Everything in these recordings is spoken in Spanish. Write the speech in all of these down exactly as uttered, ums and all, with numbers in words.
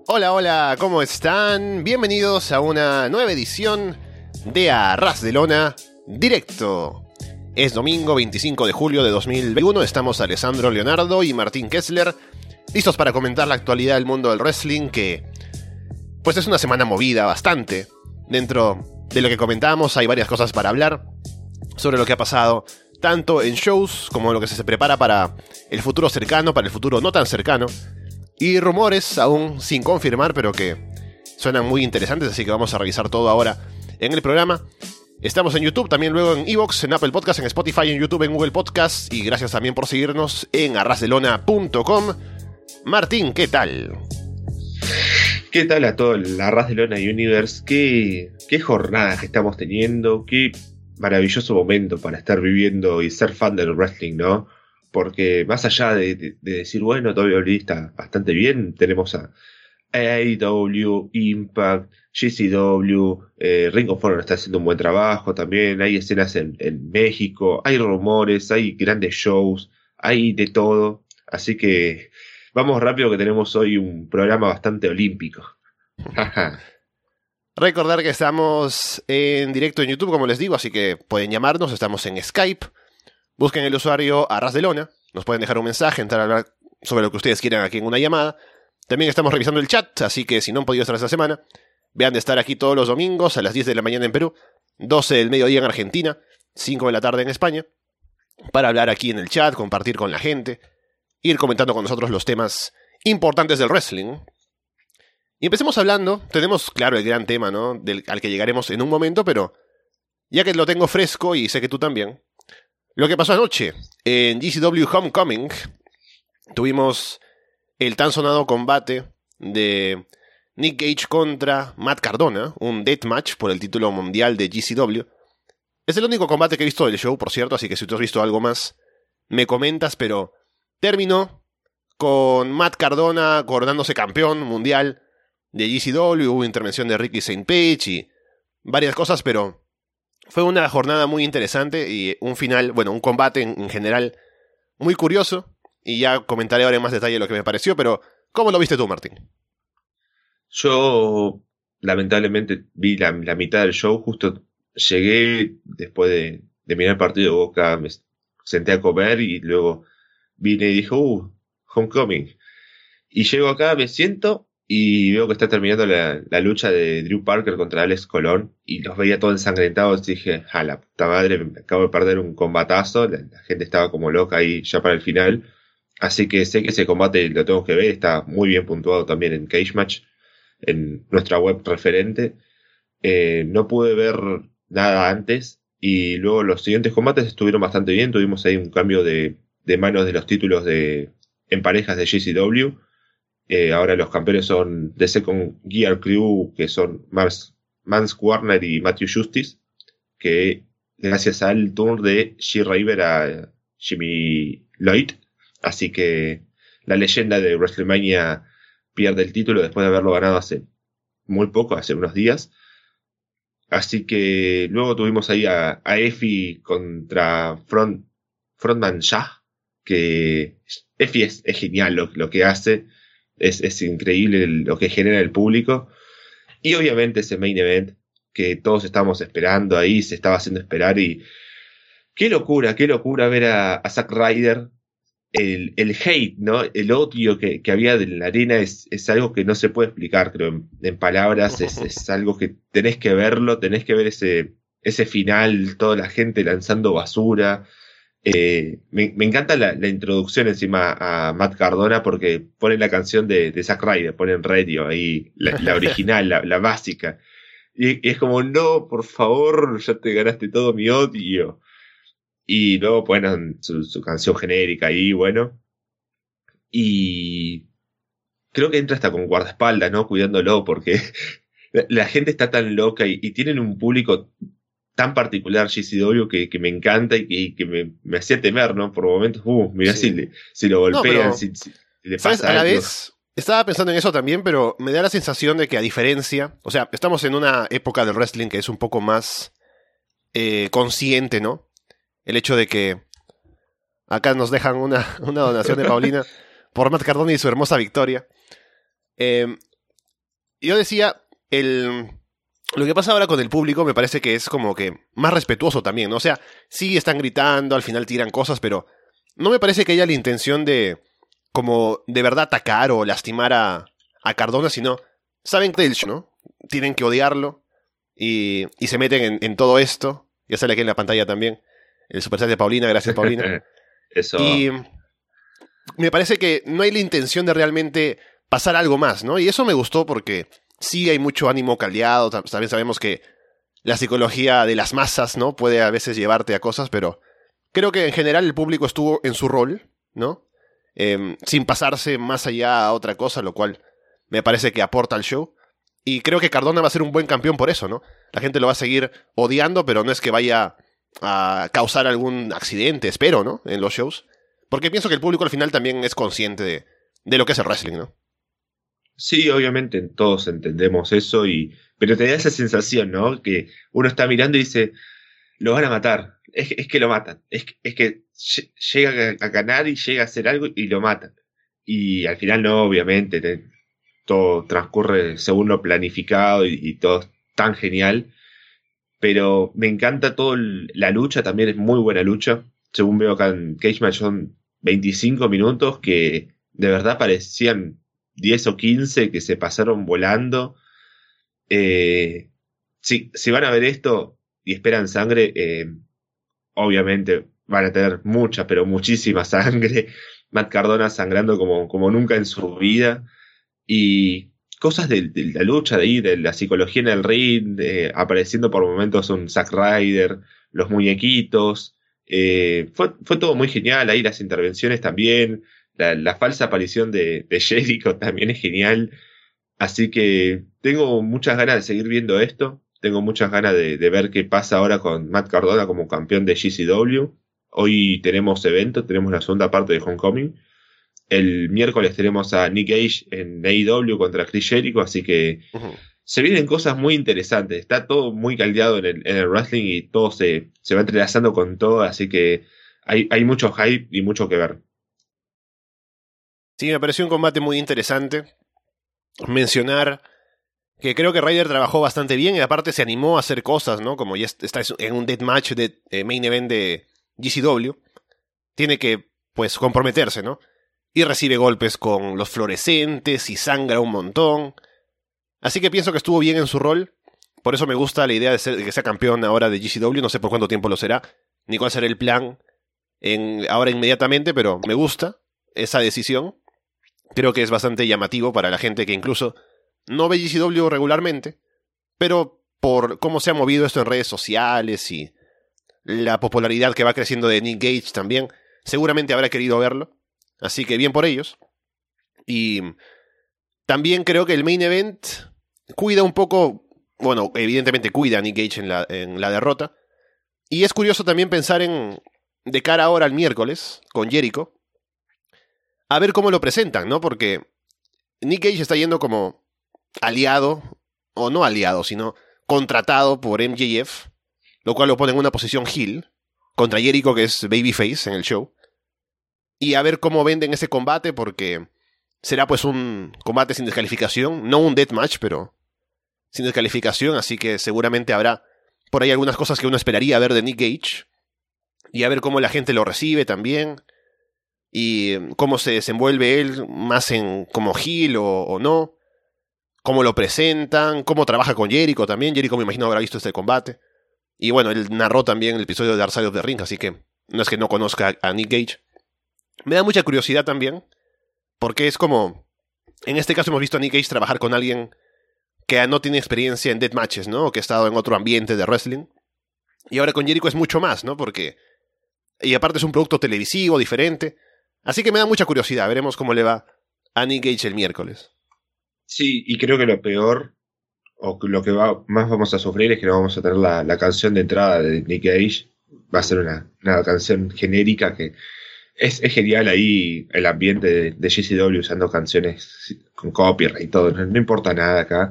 Hola, hola, ¿cómo están? Bienvenidos a una nueva edición de A Ras de Lona Directo. Es domingo veinticinco de julio de dos mil veintiuno, estamos Alessandro Leonardo y Martín Kessler, listos para comentar la actualidad del mundo del wrestling, que pues es una semana movida bastante. Dentro de lo que comentamos hay varias cosas para hablar sobre lo que ha pasado, tanto en shows como lo que se prepara para el futuro cercano, para el futuro no tan cercano, y rumores aún sin confirmar, pero que suenan muy interesantes, así que vamos a revisar todo ahora en el programa. Estamos en YouTube, también luego en iVoox, en Apple Podcast, en Spotify, en YouTube, en Google Podcast, y gracias también por seguirnos en arrasdelona punto com. Martín, ¿qué tal? ¿Qué tal a todo el Arras de Lona Universe? ¿Qué, qué jornada que estamos teniendo? Qué maravilloso momento para estar viviendo y ser fan del wrestling, ¿no? Porque más allá de, de, de decir, bueno, W W E está bastante bien, tenemos a A E W, Impact, G C W, eh, Ring of Honor está haciendo un buen trabajo también, hay escenas en, en México, hay rumores, hay grandes shows, hay de todo, así que vamos rápido que tenemos hoy un programa bastante olímpico. Recordar que estamos en directo en YouTube, como les digo, así que pueden llamarnos, estamos en Skype. Busquen el usuario Arras de Lona, nos pueden dejar un mensaje, entrar a hablar sobre lo que ustedes quieran aquí en una llamada. También estamos revisando el chat, así que si no han podido estar esta semana, vean de estar aquí todos los domingos a las diez de la mañana en Perú, doce del mediodía en Argentina, cinco de la tarde en España, para hablar aquí en el chat, compartir con la gente, ir comentando con nosotros los temas importantes del wrestling. Y empecemos hablando, tenemos claro el gran tema, ¿no?, del, al que llegaremos en un momento, pero ya que lo tengo fresco y sé que tú también, lo que pasó anoche en G C W Homecoming, tuvimos el tan sonado combate de Nick Gage contra Matt Cardona, un deathmatch por el título mundial de G C W. Es el único combate que he visto del show, por cierto, así que si tú has visto algo más, me comentas, pero terminó con Matt Cardona coronándose campeón mundial de G C W, hubo intervención de Ricky Saint Page y varias cosas, pero fue una jornada muy interesante y un final, bueno, un combate en, en general muy curioso, y ya comentaré ahora en más detalle lo que me pareció, pero ¿cómo lo viste tú, Martín? Yo lamentablemente vi la, la mitad del show, justo llegué después de, de mirar el partido de Boca, me senté a comer y luego vine y dije, uh, Homecoming. Y llego acá, me siento y veo que está terminando la, la lucha de Drew Parker contra Alex Colón y los veía todos ensangrentados y dije, a la puta madre, me acabo de perder un combatazo, la, la gente estaba como loca ahí ya para el final, así que sé que ese combate lo tengo que ver, está muy bien puntuado también en Cage Match, en nuestra web referente. Eh, no pude ver nada antes y luego los siguientes combates estuvieron bastante bien, tuvimos ahí un cambio de, de manos de los títulos de en parejas de G C W. Eh, ahora los campeones son The Second Gear Crew, que son Mans, Mans Warner y Matthew Justice, que gracias al tour de She-Raver a Jimmy Lloyd, así que la leyenda de WrestleMania pierde el título después de haberlo ganado hace muy poco, hace unos días. Así que luego tuvimos ahí a, a Effy contra Front, Frontman Shah, que Effy es, es genial lo, lo que hace. Es, es increíble lo que genera el público. Y obviamente ese main event que todos estábamos esperando ahí, se estaba haciendo esperar. Y qué locura, qué locura ver a, a Zack Ryder. El, el hate, ¿no? El odio que, que había de la arena es, es algo que no se puede explicar, creo, en, en palabras. Es, es algo que tenés que verlo, tenés que ver ese, ese final, toda la gente lanzando basura. Eh, me, me encanta la, la introducción encima a Matt Cardona porque ponen la canción de, de Zack Ryder, ponen Radio ahí, la, la original, la, la básica. Y, y es como, no, por favor, ya te ganaste todo mi odio. Y luego ponen su, su canción genérica ahí, bueno. Y creo que entra hasta con guardaespaldas, ¿no? Cuidándolo porque la, la gente está tan loca y, y tienen un público tan particular G C W que, que me encanta y que, y que me, me hacía temer, ¿no? Por momentos, uh, mirá sí. si, le, si lo golpean, no, si, si le pasa ¿sabes? A la vez, estaba pensando en eso también, pero me da la sensación de que a diferencia, o sea, estamos en una época del wrestling que es un poco más eh, consciente, ¿no? El hecho de que acá nos dejan una, una donación de Paulina por Matt Cardona y su hermosa victoria. Eh, yo decía, el... Lo que pasa ahora con el público me parece que es como que más respetuoso también, ¿no? O sea, sí están gritando, al final tiran cosas, pero no me parece que haya la intención de, como, de verdad atacar o lastimar a, a Cardona, sino saben que el show, ¿no? Tienen que odiarlo y, y se meten en, en todo esto. Ya sale aquí en la pantalla también el superchat de Paulina, gracias Paulina. Eso. Y me parece que no hay la intención de realmente pasar algo más, ¿no? Y eso me gustó porque sí hay mucho ánimo caldeado, también sabemos que la psicología de las masas, ¿no? Puede a veces llevarte a cosas, pero creo que en general el público estuvo en su rol, ¿no? Eh, sin pasarse más allá a otra cosa, lo cual me parece que aporta al show. Y creo que Cardona va a ser un buen campeón por eso, ¿no? La gente lo va a seguir odiando, pero no es que vaya a causar algún accidente, espero, ¿no? En los shows. Porque pienso que el público al final también es consciente de, de lo que es el wrestling, ¿no? Sí, obviamente todos entendemos eso, y pero te da esa sensación, ¿no? Que uno está mirando y dice, lo van a matar, es, es que lo matan, es, es que llega a ganar y llega a hacer algo y lo matan. Y al final no, obviamente, te, todo transcurre según lo planificado y, y todo es tan genial. Pero me encanta todo el, la lucha, también es muy buena lucha. Según veo acá en Cage Match son veinticinco minutos que de verdad parecían diez o quince que se pasaron volando. Eh, si, si van a ver esto y esperan sangre, eh, obviamente van a tener mucha, pero muchísima sangre. Matt Cardona sangrando como, como nunca en su vida. Y cosas de, de la lucha, de ahí, de la psicología en el ring, de, apareciendo por momentos un Zack Ryder, los muñequitos. Eh, fue, fue todo muy genial, ahí las intervenciones también. La, la falsa aparición de, de Jericho también es genial. Así que tengo muchas ganas de seguir viendo esto. Tengo muchas ganas de, de ver qué pasa ahora con Matt Cardona como campeón de G C W. Hoy tenemos evento, tenemos la segunda parte de Homecoming. El miércoles tenemos a Nick Gage en A E W contra Chris Jericho, así que uh-huh. Se vienen cosas muy interesantes. Está todo muy caldeado en el, en el wrestling y todo se, se va entrelazando con todo, así que hay, hay mucho hype y mucho que ver. Sí, me pareció un combate muy interesante. Mencionar que creo que Ryder trabajó bastante bien y aparte se animó a hacer cosas, ¿no? Como ya está en un deathmatch de eh, main event de G C W, tiene que, pues, comprometerse, ¿no? Y recibe golpes con los fluorescentes y sangra un montón. Así que pienso que estuvo bien en su rol. Por eso me gusta la idea de, ser, de que sea campeón ahora de G C W. No sé por cuánto tiempo lo será, ni cuál será el plan en, ahora inmediatamente, pero me gusta esa decisión. Creo que es bastante llamativo para la gente que incluso no ve G C W regularmente, pero por cómo se ha movido esto en redes sociales y la popularidad que va creciendo de Nick Gage también, seguramente habrá querido verlo. Así que bien por ellos. Y también creo que el main event cuida un poco, bueno, evidentemente cuida a Nick Gage en la, en la derrota. Y es curioso también pensar en, de cara ahora al miércoles, con Jericho, a ver cómo lo presentan, ¿no? Porque Nick Gage está yendo como aliado, o no aliado, sino contratado por M J F, lo cual lo pone en una posición heel, contra Jericho, que es babyface en el show. Y a ver cómo venden ese combate, porque será pues un combate sin descalificación, no un deathmatch, pero sin descalificación, así que seguramente habrá por ahí algunas cosas que uno esperaría ver de Nick Gage, y a ver cómo la gente lo recibe también, y cómo se desenvuelve él más en como heel o, o no, cómo lo presentan, cómo trabaja con Jericho también. Jericho me imagino habrá visto este combate, y bueno, él narró también el episodio de Dark Side of the Ring, así que no es que no conozca a Nick Gage. Me da mucha curiosidad también, porque es como, en este caso hemos visto a Nick Gage trabajar con alguien que no tiene experiencia en deathmatches, ¿no? O que ha estado en otro ambiente de wrestling, y ahora con Jericho es mucho más, ¿no? Porque, y aparte es un producto televisivo diferente. Así que me da mucha curiosidad. Veremos cómo le va a Nick Gage el miércoles. Sí, y creo que lo peor, o lo que va, más vamos a sufrir, es que no vamos a tener la, la canción de entrada de Nick Gage. Va a ser una, una canción genérica que es, es genial ahí el ambiente de, de G C W usando canciones con copyright y todo. No, no importa nada acá.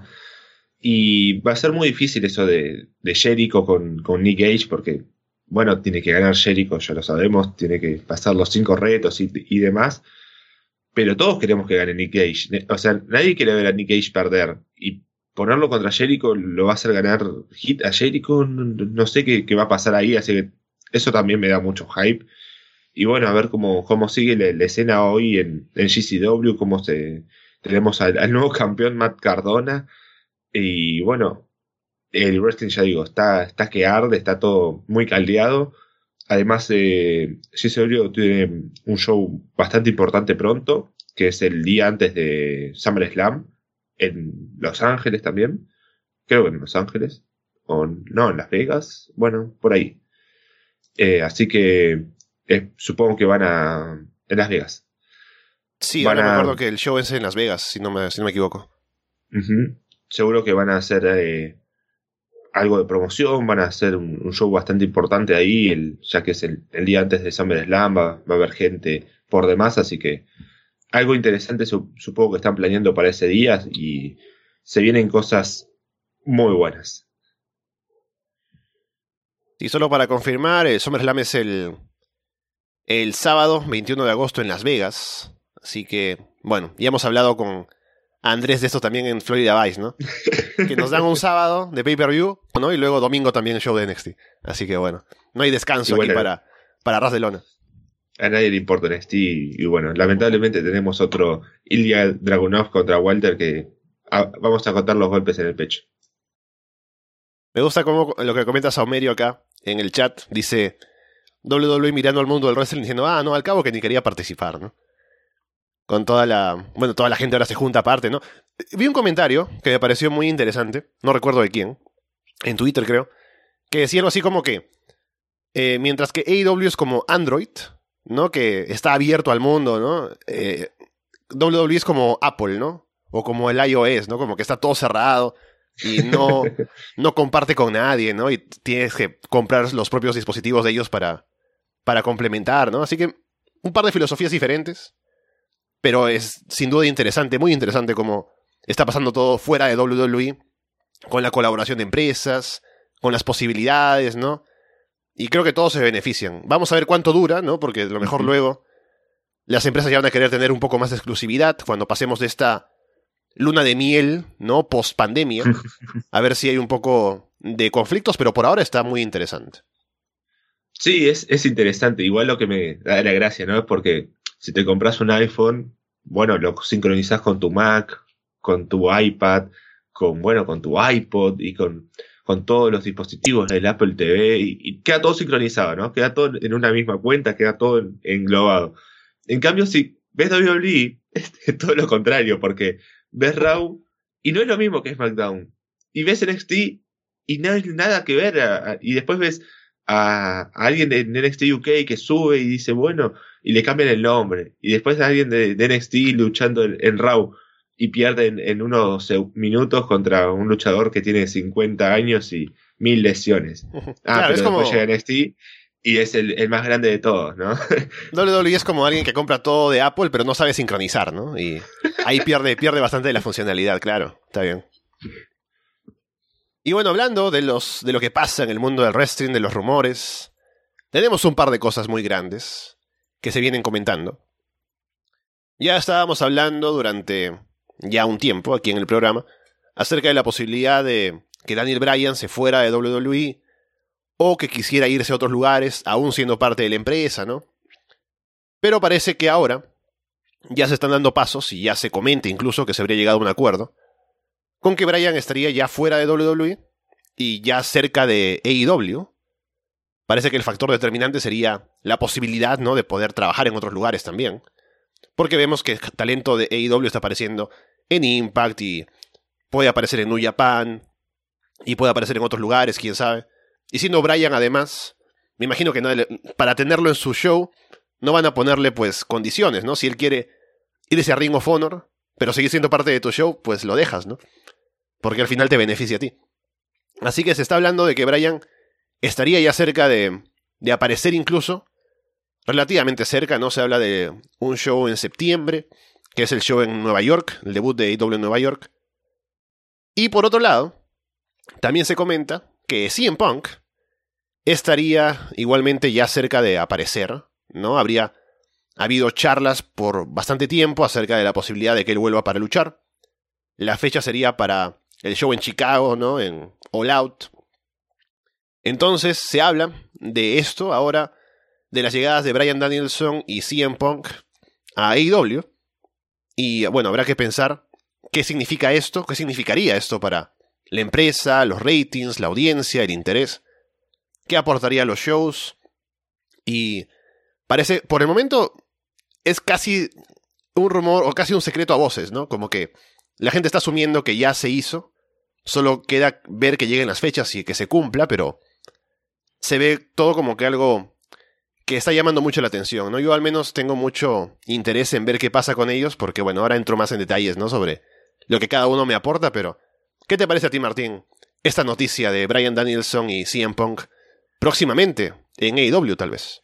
Y va a ser muy difícil eso de, de Jericho con, con Nick Gage, porque bueno, tiene que ganar Jericho, ya lo sabemos, tiene que pasar los cinco retos y, y demás, pero todos queremos que gane Nick Gage. O sea, nadie quiere ver a Nick Gage perder. Y ponerlo contra Jericho lo va a hacer ganar hit a Jericho. No, no sé qué, qué va a pasar ahí, así que eso también me da mucho hype. Y bueno, a ver cómo, cómo sigue la, la escena hoy en, en G C W, cómo se tenemos al, al nuevo campeón Matt Cardona. Y bueno, el wrestling, ya digo, está, está que arde, está todo muy caldeado. Además, eh, G C W tiene un show bastante importante pronto, que es el día antes de SummerSlam, en Los Ángeles también. Creo que en Los Ángeles. O no, en Las Vegas. Bueno, por ahí. Eh, así que eh, supongo que van a... En Las Vegas. Sí, van ahora me a... acuerdo que el show es en Las Vegas, si no me, si no me equivoco. Uh-huh. Seguro que van a hacer... Eh, algo de promoción, van a hacer un, un show bastante importante ahí, el, ya que es el, el día antes de SummerSlam, va, va a haber gente por demás, así que algo interesante su, supongo que están planeando para ese día y se vienen cosas muy buenas. Y solo para confirmar, el SummerSlam es el, el sábado veintiuno de agosto en Las Vegas, así que, bueno, ya hemos hablado con Andrés de esto también en Florida Vice, ¿no? Que nos dan un sábado de pay-per-view, ¿no? Y luego domingo también show de N X T. Así que bueno, no hay descanso bueno, aquí para, para Ras de Lona. A nadie le importa N X T y bueno, lamentablemente tenemos otro Ilya Dragunov contra Walter que a, vamos a contar los golpes en el pecho. Me gusta cómo lo que comenta Saumerio acá en el chat. Dice doble u doble u E mirando al mundo del wrestling diciendo, ah, no, al cabo que ni quería participar, ¿no? Con toda la... Bueno, toda la gente ahora se junta aparte, ¿no? Vi un comentario que me pareció muy interesante, no recuerdo de quién, en Twitter creo, que decía algo así como que eh, mientras que A E W es como Android, ¿no? Que está abierto al mundo, ¿no? Eh, doble u doble u E es como Apple, ¿no? O como el iOS, ¿no? Como que está todo cerrado y no, no comparte con nadie, ¿no? Y tienes que comprar los propios dispositivos de ellos para, para complementar, ¿no? Así que un par de filosofías diferentes. Pero es sin duda interesante, muy interesante cómo está pasando todo fuera de doble u doble u E, con la colaboración de empresas, con las posibilidades, ¿no? Y creo que todos se benefician. Vamos a ver cuánto dura, ¿no? Porque a lo mejor uh-huh. luego las empresas ya van a querer tener un poco más de exclusividad cuando pasemos de esta luna de miel, ¿no? Post pandemia. A ver si hay un poco de conflictos, pero por ahora está muy interesante. Sí, es, es interesante. Igual lo que me da la gracia, ¿no? Porque si te compras un iPhone, bueno, lo sincronizás con tu Mac, con tu iPad, con, bueno, con tu iPod y con, con todos los dispositivos del Apple T V y, y queda todo sincronizado, ¿no? Queda todo en una misma cuenta, queda todo en, englobado. En cambio, si ves doble u doble u E, es todo lo contrario, porque ves Raw y no es lo mismo que SmackDown. Y ves N X T y no hay nada que ver. A, a, y después ves a, a alguien de N X T U K que sube y dice, bueno, y le cambian el nombre. Y después a alguien de, de N X T luchando en, en Raw y pierden en unos minutos contra un luchador que tiene cincuenta años y mil lesiones. Ah, claro, pero es después como... llega N X T y es el, el más grande de todos, ¿no? doble u doble u E es como alguien que compra todo de Apple pero no sabe sincronizar, ¿no? Y ahí pierde, pierde bastante de la funcionalidad, claro. Está bien. Y bueno, hablando de, los, de lo que pasa en el mundo del wrestling, de los rumores, tenemos un par de cosas muy grandes que se vienen comentando. Ya estábamos hablando durante ya un tiempo aquí en el programa acerca de la posibilidad de que Daniel Bryan se fuera de doble u doble u E o que quisiera irse a otros lugares, aún siendo parte de la empresa, ¿no? Pero parece que ahora ya se están dando pasos y ya se comenta incluso que se habría llegado a un acuerdo con que Bryan estaría ya fuera de doble u doble u E y ya cerca de A E W. Parece que el factor determinante sería la posibilidad, ¿no?, de poder trabajar en otros lugares también. Porque vemos que el talento de A E W está apareciendo en Impact y puede aparecer en New Japan y puede aparecer en otros lugares, quién sabe. Y siendo Bryan, además, me imagino que no, para tenerlo en su show no van a ponerle, pues, condiciones, ¿no? Si él quiere irse a Ring of Honor, pero seguir siendo parte de tu show, pues lo dejas, ¿no? Porque al final te beneficia a ti. Así que se está hablando de que Bryan estaría ya cerca de, de aparecer incluso, relativamente cerca, ¿no? Se habla de un show en septiembre, que es el show en Nueva York, el debut de A E W en Nueva York. Y por otro lado, también se comenta que C M Punk estaría igualmente ya cerca de aparecer, ¿no? Habría Ha habido charlas por bastante tiempo acerca de la posibilidad de que él vuelva para luchar. La fecha sería para el show en Chicago, ¿no? En All Out. Entonces se habla de esto ahora, de las llegadas de Bryan Danielson y C M Punk a A E W. Y bueno, habrá que pensar qué significa esto, qué significaría esto para la empresa, los ratings, la audiencia, el interés. ¿Qué aportaría a los shows? Y parece, por el momento, es casi un rumor o casi un secreto a voces, ¿no? Como que la gente está asumiendo que ya se hizo, solo queda ver que lleguen las fechas y que se cumpla, pero se ve todo como que algo que está llamando mucho la atención, ¿no? Yo al menos tengo mucho interés en ver qué pasa con ellos, porque bueno, ahora entro más en detalles, ¿no? Sobre lo que cada uno me aporta, pero ¿qué te parece a ti, Martín, esta noticia de Bryan Danielson y C M Punk próximamente en A E W, tal vez?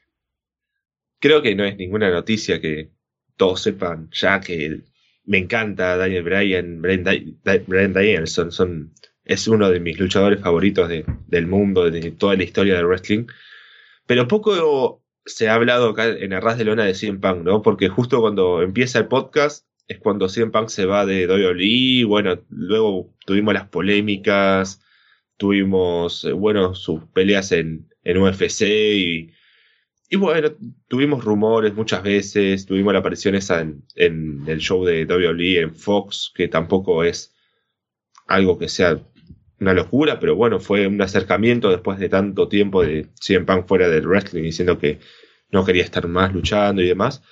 Creo que no es ninguna noticia que todos sepan ya que me encanta Daniel Bryan, Bryan, Bryan Danielson, son, es uno de mis luchadores favoritos de, del mundo, de toda la historia del wrestling. Pero poco se ha hablado acá en Arras de Lona de C M Punk, ¿no? Porque justo cuando empieza el podcast es cuando C M Punk se va de W W E, bueno, luego tuvimos las polémicas, tuvimos, bueno, sus peleas en, en U F C y, y bueno, tuvimos rumores muchas veces, tuvimos la aparición esa en, en el show de W W E en Fox, que tampoco es algo que sea una locura, pero bueno, fue un acercamiento después de tanto tiempo de C M Punk fuera del wrestling diciendo que no quería estar más luchando y demás.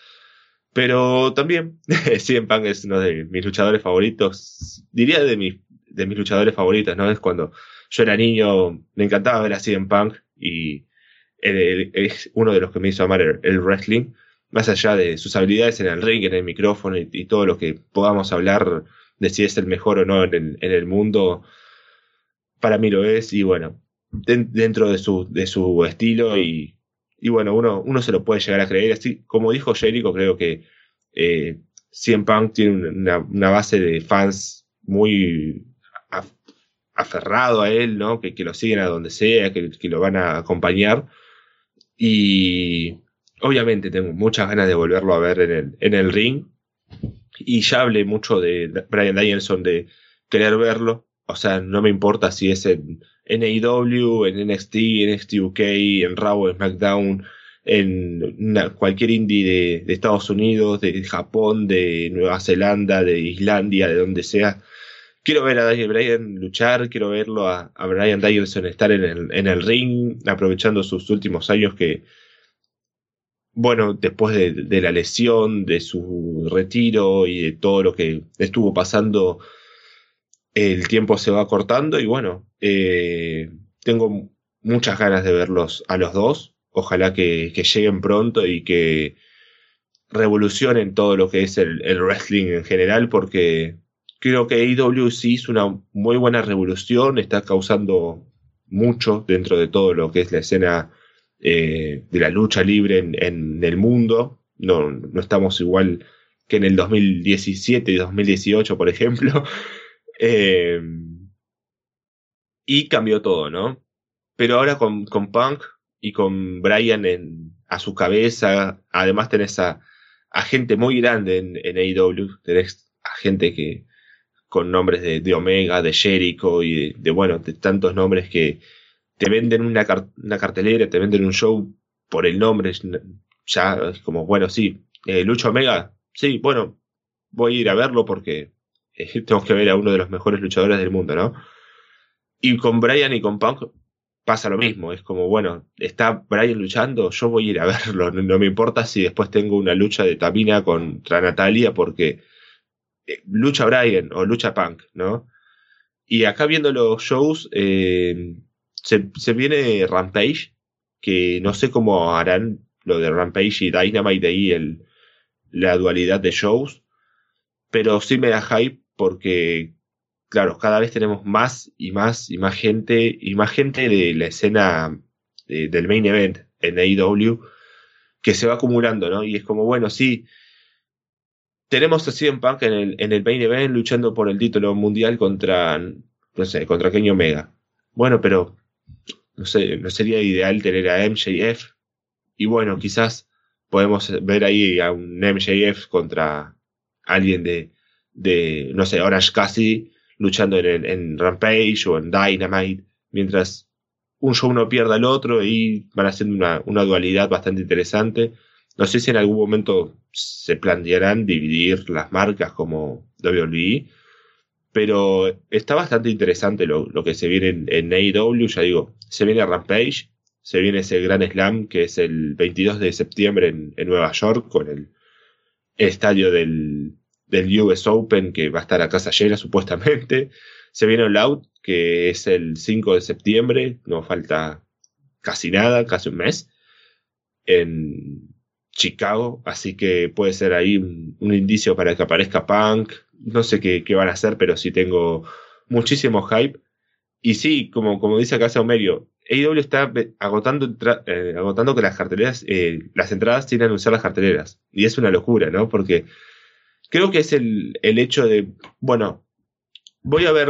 Pero también C M Punk es uno de mis luchadores favoritos, diría de, mi, de mis luchadores favoritos, ¿no? Es cuando yo era niño, me encantaba ver a C M Punk y él, él, es uno de los que me hizo amar el, el wrestling, más allá de sus habilidades en el ring, en el micrófono y, y todo lo que podamos hablar de si es el mejor o no en el, en el mundo. Para mí lo es, y bueno, de, dentro de su, de su estilo, y, y bueno, uno, uno se lo puede llegar a creer. Así como dijo Jericho, creo que eh, C M Punk tiene una, una base de fans muy af, aferrado a él, ¿no? Que, que lo siguen a donde sea, que, que lo van a acompañar. Y obviamente tengo muchas ganas de volverlo a ver en el, en el ring. Y ya hablé mucho de Bryan Danielson, de querer verlo. O sea, no me importa si es en, en A E W, en N X T, en N X T U K, en Raw, en SmackDown, en una, cualquier indie de, de Estados Unidos, de Japón, de Nueva Zelanda, de Islandia, de donde sea. Quiero ver a Daniel Bryan luchar, quiero verlo a, a Bryan Danielson estar en el, en el ring, aprovechando sus últimos años que, bueno, después de, de la lesión, de su retiro y de todo lo que estuvo pasando, el tiempo se va cortando y bueno, eh, tengo muchas ganas de verlos a los dos. Ojalá que, que lleguen pronto y que revolucionen todo lo que es el, el wrestling en general, porque creo que A E W sí hizo una muy buena revolución, está causando mucho dentro de todo lo que es la escena eh, de la lucha libre en, en el mundo. No, no estamos igual que en el dos mil diecisiete y dos mil dieciocho, por ejemplo. Eh, y cambió todo, ¿no? Pero ahora con, con Punk y con Bryan en, a su cabeza, además tenés a, a gente muy grande en, en A E W, tenés a gente que con nombres de, de Omega, de Jericho y de, de, bueno, de tantos nombres que te venden una, car una cartelera, te venden un show por el nombre, ya es como, bueno, sí, eh, Lucha Omega, sí, bueno, voy a ir a verlo porque eh, tengo que ver a uno de los mejores luchadores del mundo, ¿no? Y con Bryan y con Punk pasa lo mismo, es como, bueno, está Bryan luchando, yo voy a ir a verlo, no, no me importa si después tengo una lucha de Tamina contra Natalia porque eh, lucha Bryan o lucha Punk, ¿no? Y acá viendo los shows, eh, se, se viene Rampage, que no sé cómo harán lo de Rampage y Dynamite de ahí, el, la dualidad de shows, pero sí me da hype porque, claro, cada vez tenemos más y más y más gente y más gente de la escena de, del main event en A E W que se va acumulando, ¿no? Y es como, bueno, sí, tenemos a C M Punk en el, en el main event luchando por el título mundial contra, no sé, contra Kenny Omega. Bueno, pero, no sé, ¿no sería ideal tener a M J F? Y bueno, quizás podemos ver ahí a un M J F contra alguien de, de no sé, Orange Cassidy luchando en, en Rampage o en Dynamite, mientras un show no pierda al otro y van haciendo una, una dualidad bastante interesante. No sé si en algún momento se plantearán dividir las marcas como W W E, pero está bastante interesante lo, lo que se viene en, en A E W. Ya digo, se viene Rampage, se viene ese gran slam que es el veintidós de septiembre en, en Nueva York, con el, el estadio del, del U S Open, que va a estar a casa llena supuestamente. Se viene All Out, que es el cinco de septiembre, no falta casi nada, casi un mes, en Chicago, así que puede ser ahí un, un indicio para que aparezca Punk. No sé qué, qué van a hacer, pero sí tengo muchísimo hype. Y sí, como, como dice acá Saumerio, A E W está agotando, entra, eh, agotando que las carteleras, eh, las entradas tienen que usar las carteleras. Y es una locura, ¿no? Porque creo que es el, el hecho de, bueno, voy a ver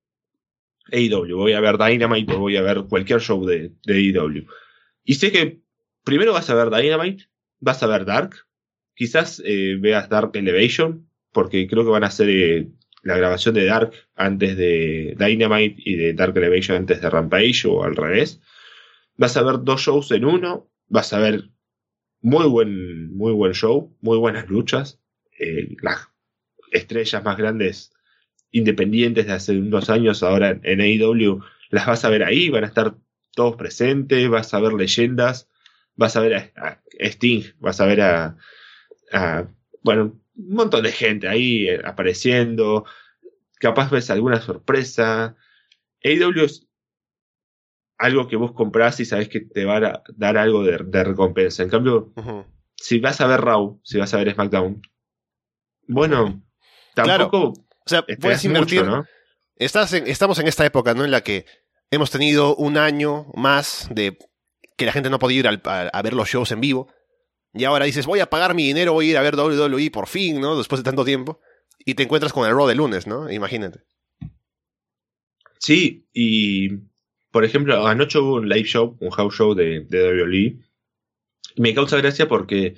A E W, voy a ver Dynamite, o voy a ver cualquier show de, de A E W. Y sé que primero vas a ver Dynamite, vas a ver Dark, quizás eh, veas Dark Elevation, porque creo que van a hacer eh, la grabación de Dark antes de Dynamite y de Dark Elevation antes de Rampage o al revés. Vas a ver dos shows en uno, vas a ver muy buen, muy buen show, muy buenas luchas, eh, las estrellas más grandes independientes de hace unos años ahora en A E W las vas a ver ahí, van a estar todos presentes, vas a ver leyendas, vas a ver a, a Sting, vas a ver a, a bueno, un montón de gente ahí eh, apareciendo, capaz ves alguna sorpresa. A E W es algo que vos comprás y sabés que te va a dar algo de, de recompensa. En cambio, uh-huh. si vas a ver Raw, si vas a ver SmackDown, bueno, tampoco... Claro. O sea, puedes invertir, mucho, ¿no? Estás en, estamos en esta época, ¿no? En la que hemos tenido un año más de que la gente no podía ir al, a, a ver los shows en vivo. Y ahora dices, voy a pagar mi dinero, voy a ir a ver W W E por fin, ¿no? Después de tanto tiempo. Y te encuentras con el Raw de lunes, ¿no? Imagínate. Sí, y por ejemplo, anoche hubo un live show, un house show de, de W W E. Me causa gracia porque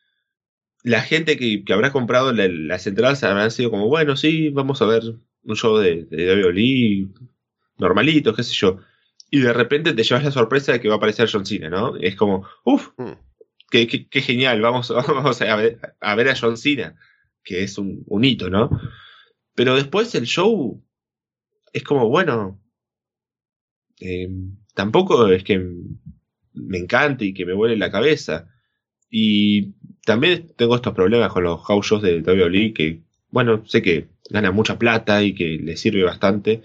la gente que, que habrá comprado la, las entradas habrán sido como, bueno, sí, vamos a ver un show de, de W W E normalito, qué sé yo. Y de repente te llevas la sorpresa de que va a aparecer John Cena, ¿no? Es como, uff, mm. qué, qué, qué genial, vamos, vamos a, ver, a ver a John Cena, que es un, un hito, ¿no? Pero después el show es como, bueno, eh, tampoco es que me encante y que me vuele la cabeza. Y también tengo estos problemas con los house shows de W W E que, bueno, sé que ganan mucha plata y que les sirve bastante,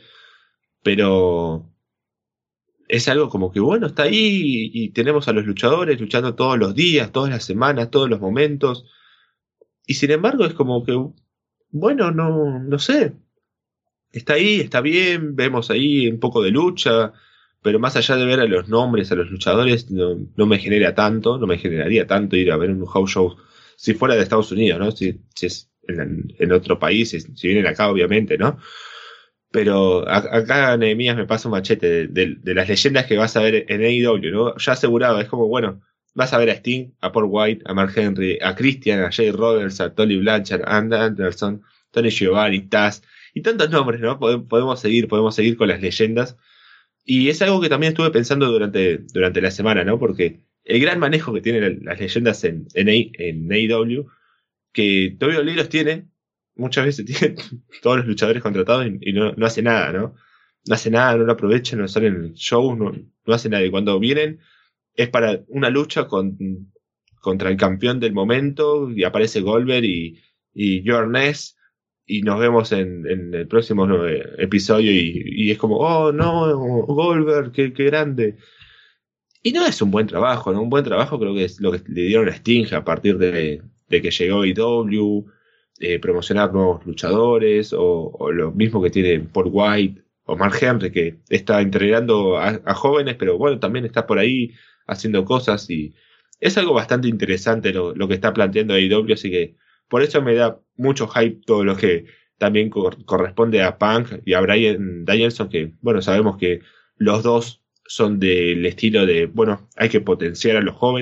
pero es algo como que, bueno, está ahí y tenemos a los luchadores luchando todos los días, todas las semanas, todos los momentos, y sin embargo es como que, bueno, no, no sé, está ahí, está bien, vemos ahí un poco de lucha, pero más allá de ver a los nombres, a los luchadores, no, no me genera tanto, no me generaría tanto ir a ver un house show si fuera de Estados Unidos, ¿no? Si, si es en, en otro país, si, si vienen acá, obviamente, ¿no? Pero a, acá, Nehemías, me pasa un machete de, de, de las leyendas que vas a ver en A E W, ¿no? Ya asegurado, es como, bueno, vas a ver a Sting, a Paul White, a Mark Henry, a Christian, a Jay Roberts, a Tony Blanchard, a Andy Anderson, Tony Giovanni, Taz, y tantos nombres, ¿no? Podemos seguir, podemos seguir con las leyendas. Y es algo que también estuve pensando durante, durante la semana, ¿no? Porque el gran manejo que tienen las leyendas en, en, en A E W, que W W E los tiene, muchas veces tiene todos los luchadores contratados y, y no, no hace nada, ¿no? No hace nada, no lo aprovechan, no salen en shows, no, no hace nada. Y cuando vienen es para una lucha con, contra el campeón del momento y aparece Goldberg y, y Jordan Ness. Y nos vemos en, en el próximo episodio y, y es como, oh no, Goldberg, qué, qué grande. Y no es un buen trabajo, ¿no? Un buen trabajo creo que es lo que le dieron a Sting a partir de, de que llegó A E W, eh, promocionar nuevos luchadores, o, o lo mismo que tiene Paul White o Mark Henry, que está integrando a, a jóvenes, pero bueno, también está por ahí haciendo cosas y es algo bastante interesante lo, lo que está planteando A E W, así que por eso me da mucho hype todo lo que también cor- corresponde a Punk y a Bryan Danielson, que, bueno, sabemos que los dos son del estilo de, bueno, hay que potenciar a los jóvenes,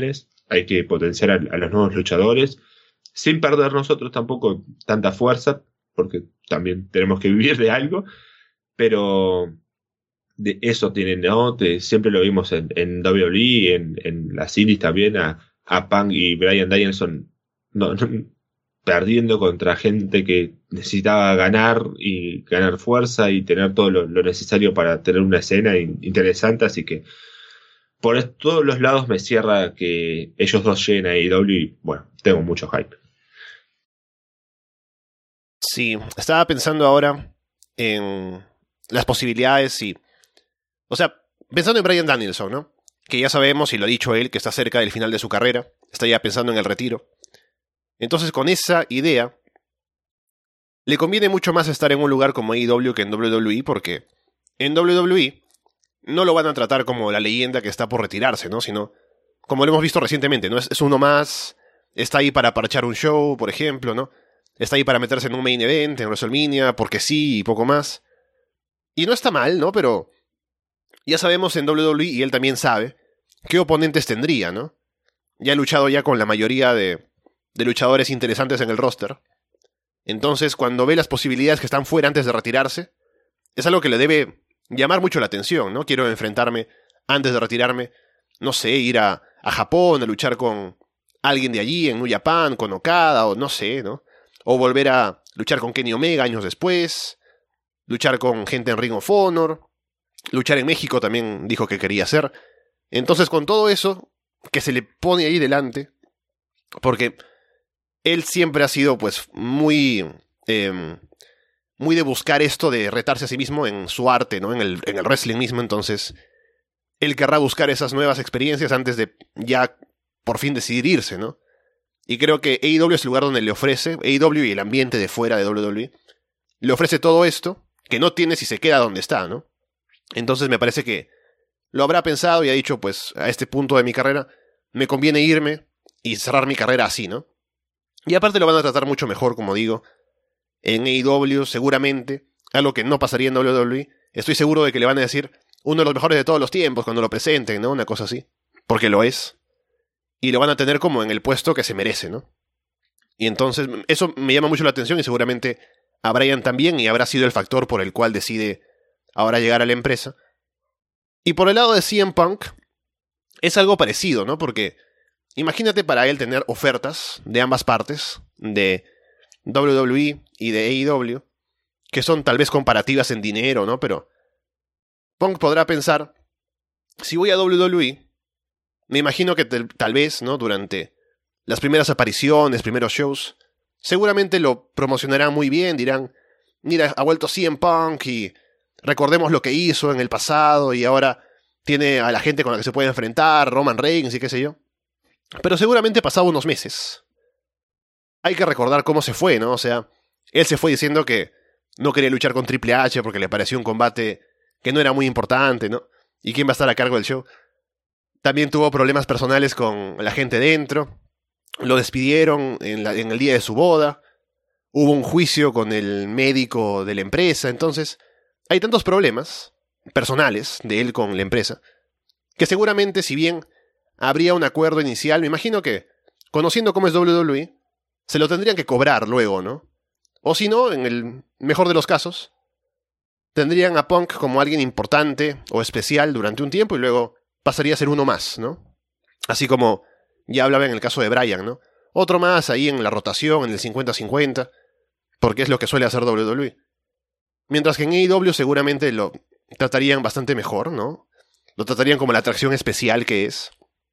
hay que potenciar a, a los nuevos luchadores, sin perder nosotros tampoco tanta fuerza, porque también tenemos que vivir de algo, pero de eso tienen, ¿no? De, siempre lo vimos en, en W W E, en, en las indies también, a, a Punk y Bryan Danielson no, no, perdiendo contra gente que necesitaba ganar y ganar fuerza y tener todo lo, lo necesario para tener una escena in, interesante, así que por todos los lados me cierra que ellos dos lleguen a A E W y bueno, tengo mucho hype. Sí, estaba pensando ahora en las posibilidades y... O sea, pensando en Bryan Danielson, ¿no? Que ya sabemos, y lo ha dicho él, que está cerca del final de su carrera, está ya pensando en el retiro. Entonces, con esa idea, le conviene mucho más estar en un lugar como A E W que en W W E, porque en W W E no lo van a tratar como la leyenda que está por retirarse, ¿no? Sino, como lo hemos visto recientemente, ¿no? Es, es uno más, está ahí para parchar un show, por ejemplo, ¿no? Está ahí para meterse en un main event, en WrestleMania, porque sí, y poco más. Y no está mal, ¿no? Pero ya sabemos en W W E, y él también sabe, qué oponentes tendría, ¿no? Ya ha luchado ya con la mayoría de, de luchadores interesantes en el roster. Entonces, cuando ve las posibilidades que están fuera antes de retirarse, es algo que le debe llamar mucho la atención, ¿no? Quiero enfrentarme antes de retirarme, no sé, ir a, a Japón a luchar con alguien de allí, en New Japan, con Okada, o no sé, ¿no? O volver a luchar con Kenny Omega años después, luchar con gente en Ring of Honor, luchar en México también dijo que quería hacer. Entonces, con todo eso que se le pone ahí delante, porque él siempre ha sido pues muy eh, muy de buscar esto de retarse a sí mismo en su arte, ¿no? En el, en el wrestling mismo, entonces él querrá buscar esas nuevas experiencias antes de ya por fin decidir irse, ¿no? Y creo que A E W es el lugar donde le ofrece, A E W y el ambiente de fuera de W W E, le ofrece todo esto que no tiene si se queda donde está, ¿no? Entonces me parece que lo habrá pensado y ha dicho, pues, a este punto de mi carrera, me conviene irme y cerrar mi carrera así, ¿no? Y aparte lo van a tratar mucho mejor, como digo, en A E W seguramente, algo que no pasaría en W W E, estoy seguro de que le van a decir uno de los mejores de todos los tiempos cuando lo presenten, ¿no? Una cosa así, porque lo es. Y lo van a tener como en el puesto que se merece, ¿no? Y entonces, eso me llama mucho la atención y seguramente a Bryan también, y habrá sido el factor por el cual decide ahora llegar a la empresa. Y por el lado de C M Punk, es algo parecido, ¿no? Porque imagínate para él tener ofertas de ambas partes, de W W E y de A E W, que son tal vez comparativas en dinero, ¿no? Pero Punk podrá pensar, si voy a W W E, me imagino que te, tal vez, ¿no? Durante las primeras apariciones, primeros shows, seguramente lo promocionarán muy bien, dirán, mira, ha vuelto C M Punk y recordemos lo que hizo en el pasado y ahora tiene a la gente con la que se puede enfrentar, Roman Reigns y qué sé yo. Pero seguramente pasado unos meses. Hay que recordar cómo se fue, ¿no? O sea, él se fue diciendo que no quería luchar con Triple H porque le pareció un combate que no era muy importante, ¿no? ¿Y quién va a estar a cargo del show? También tuvo problemas personales con la gente dentro. Lo despidieron en, la, en el día de su boda. Hubo un juicio con el médico de la empresa. Entonces, hay tantos problemas personales de él con la empresa que seguramente, si bien habría un acuerdo inicial, me imagino que, conociendo cómo es W W E, se lo tendrían que cobrar luego, ¿no? O si no, en el mejor de los casos, tendrían a Punk como alguien importante o especial durante un tiempo y luego pasaría a ser uno más, ¿no? Así como ya hablaba en el caso de Bryan, ¿no? Otro más ahí en la rotación, en el cincuenta cincuenta, porque es lo que suele hacer W W E. Mientras que en A E W seguramente lo tratarían bastante mejor, ¿no? Lo tratarían como la atracción especial que es.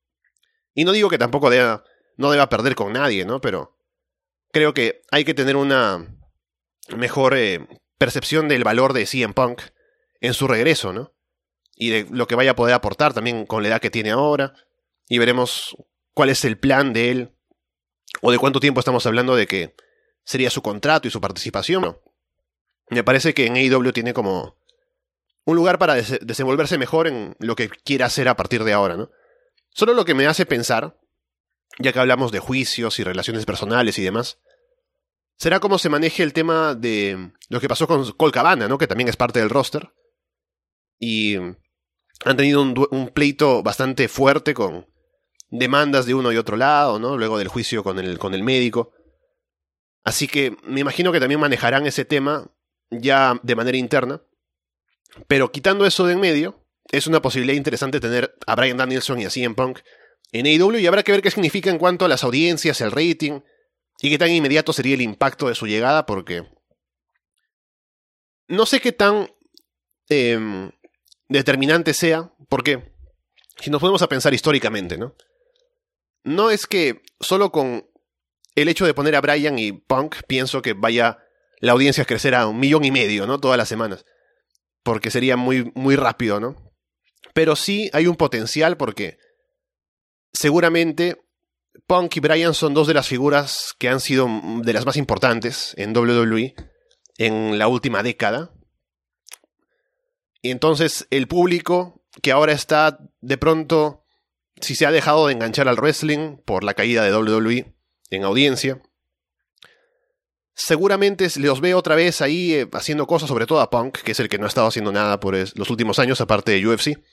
Y no digo que tampoco deba, no deba perder con nadie, ¿no? Pero creo que hay que tener una mejor eh, percepción del valor de C M Punk en su regreso, ¿no? Y de lo que vaya a poder aportar también con la edad que tiene ahora. Y veremos cuál es el plan de él, o de cuánto tiempo estamos hablando de que sería su contrato y su participación, ¿no? Me parece que en A E W tiene como un lugar para des- desenvolverse mejor en lo que quiera hacer a partir de ahora, ¿no? Solo lo que me hace pensar, ya que hablamos de juicios y relaciones personales y demás, será cómo se maneje el tema de lo que pasó con Colt Cabana, ¿no? Que también es parte del roster. Y han tenido un, du- un pleito bastante fuerte con demandas de uno y otro lado, ¿no? Luego del juicio con el, con el médico. Así que me imagino que también manejarán ese tema ya de manera interna. Pero quitando eso de en medio, es una posibilidad interesante tener a Bryan Danielson y a C M Punk en A E W, y habrá que ver qué significa en cuanto a las audiencias, el rating, y qué tan inmediato sería el impacto de su llegada, porque no sé qué tan eh, determinante sea, porque si nos ponemos a pensar históricamente, ¿no? No es que solo con el hecho de poner a Bryan y Punk pienso que vaya la audiencia a crecer a un millón y medio, ¿no? Todas las semanas. Porque sería muy, muy rápido, ¿no? Pero sí hay un potencial porque seguramente Punk y Bryan son dos de las figuras que han sido de las más importantes en W W E en la última década. Y entonces el público que ahora está de pronto, si se ha dejado de enganchar al wrestling por la caída de W W E en audiencia, seguramente los ve otra vez ahí eh, haciendo cosas, sobre todo a Punk, que es el que no ha estado haciendo nada por es, los últimos años, aparte de U F C.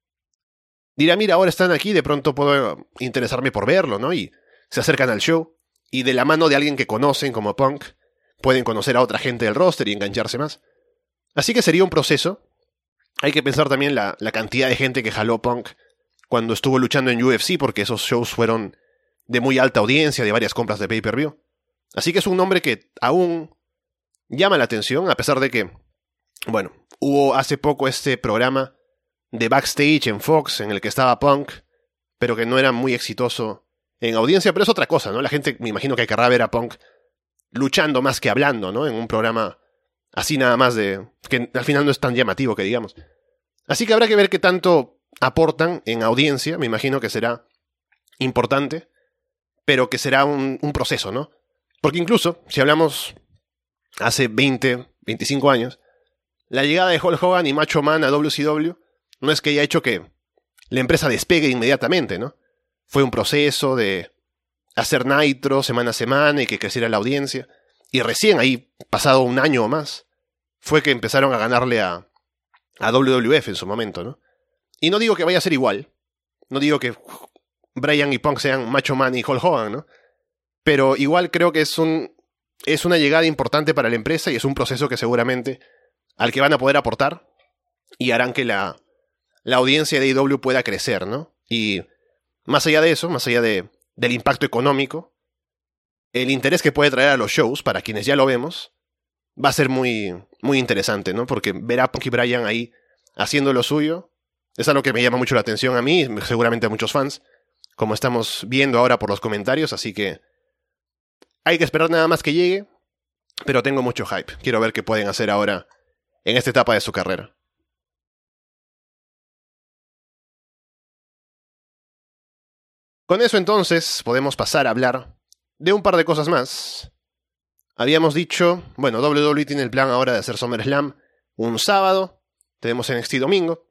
Dirá, mira, ahora están aquí, de pronto puedo interesarme por verlo, ¿no? Y se acercan al show, y de la mano de alguien que conocen como Punk, pueden conocer a otra gente del roster y engancharse más. Así que sería un proceso. Hay que pensar también la, la cantidad de gente que jaló Punk cuando estuvo luchando en U F C, porque esos shows fueron de muy alta audiencia, de varias compras de pay-per-view. Así que es un nombre que aún llama la atención, a pesar de que, bueno, hubo hace poco este programa de Backstage en Fox en el que estaba Punk, pero que no era muy exitoso en audiencia, pero es otra cosa, ¿no? La gente, me imagino que querrá ver a Punk luchando más que hablando, ¿no? En un programa así nada más de... que al final no es tan llamativo que digamos. Así que habrá que ver qué tanto aportan en audiencia, me imagino que será importante, pero que será un, un proceso, ¿no? Porque incluso, si hablamos hace veinte, veinticinco años, la llegada de Hulk Hogan y Macho Man a W C W no es que haya hecho que la empresa despegue inmediatamente, ¿no? Fue un proceso de hacer Nitro semana a semana y que creciera la audiencia. Y recién ahí, pasado un año o más, fue que empezaron a ganarle a, a W W F en su momento, ¿no? Y no digo que vaya a ser igual. No digo que Bryan y Punk sean Macho Man y Hulk Hogan, ¿no? Pero igual creo que es un es una llegada importante para la empresa y es un proceso que seguramente al que van a poder aportar y harán que la, la audiencia de A E W pueda crecer, ¿no? Y más allá de eso, más allá de, del impacto económico, el interés que puede traer a los shows, para quienes ya lo vemos, va a ser muy, muy interesante, ¿no? Porque ver a Punk y Bryan ahí haciendo lo suyo es algo que me llama mucho la atención a mí, seguramente a muchos fans, como estamos viendo ahora por los comentarios, así que hay que esperar nada más que llegue, pero tengo mucho hype. Quiero ver qué pueden hacer ahora en esta etapa de su carrera. Con eso entonces podemos pasar a hablar de un par de cosas más. Habíamos dicho, bueno, W W E tiene el plan ahora de hacer SummerSlam un sábado, tenemos N X T domingo,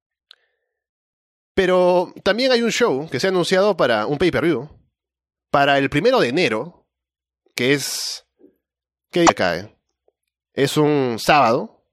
pero también hay un show que se ha anunciado para un pay-per-view, para el primero de enero, que es... ¿qué día cae? Es un sábado,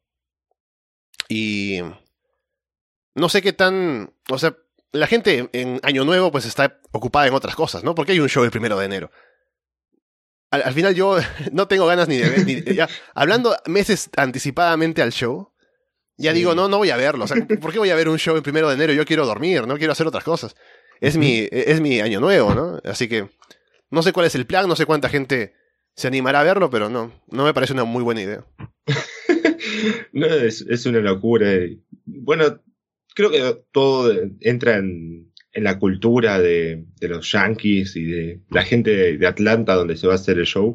y no sé qué tan... o sea, la gente en Año Nuevo pues está ocupada en otras cosas, ¿no? Porque hay un show el primero de enero. Al, al final yo no tengo ganas ni de ver... Ni, ya, hablando meses anticipadamente al show, ya sí. digo, no, no voy a verlo. O sea, ¿por qué voy a ver un show el primero de enero? Yo quiero dormir, no quiero hacer otras cosas. Es, uh-huh. mi, es mi Año Nuevo, ¿no? Así que no sé cuál es el plan, no sé cuánta gente se animará a verlo, pero no, no me parece una muy buena idea. No, es, es una locura. Bueno, creo que todo entra en, en la cultura de, de los Yankees y de la gente de, de Atlanta donde se va a hacer el show.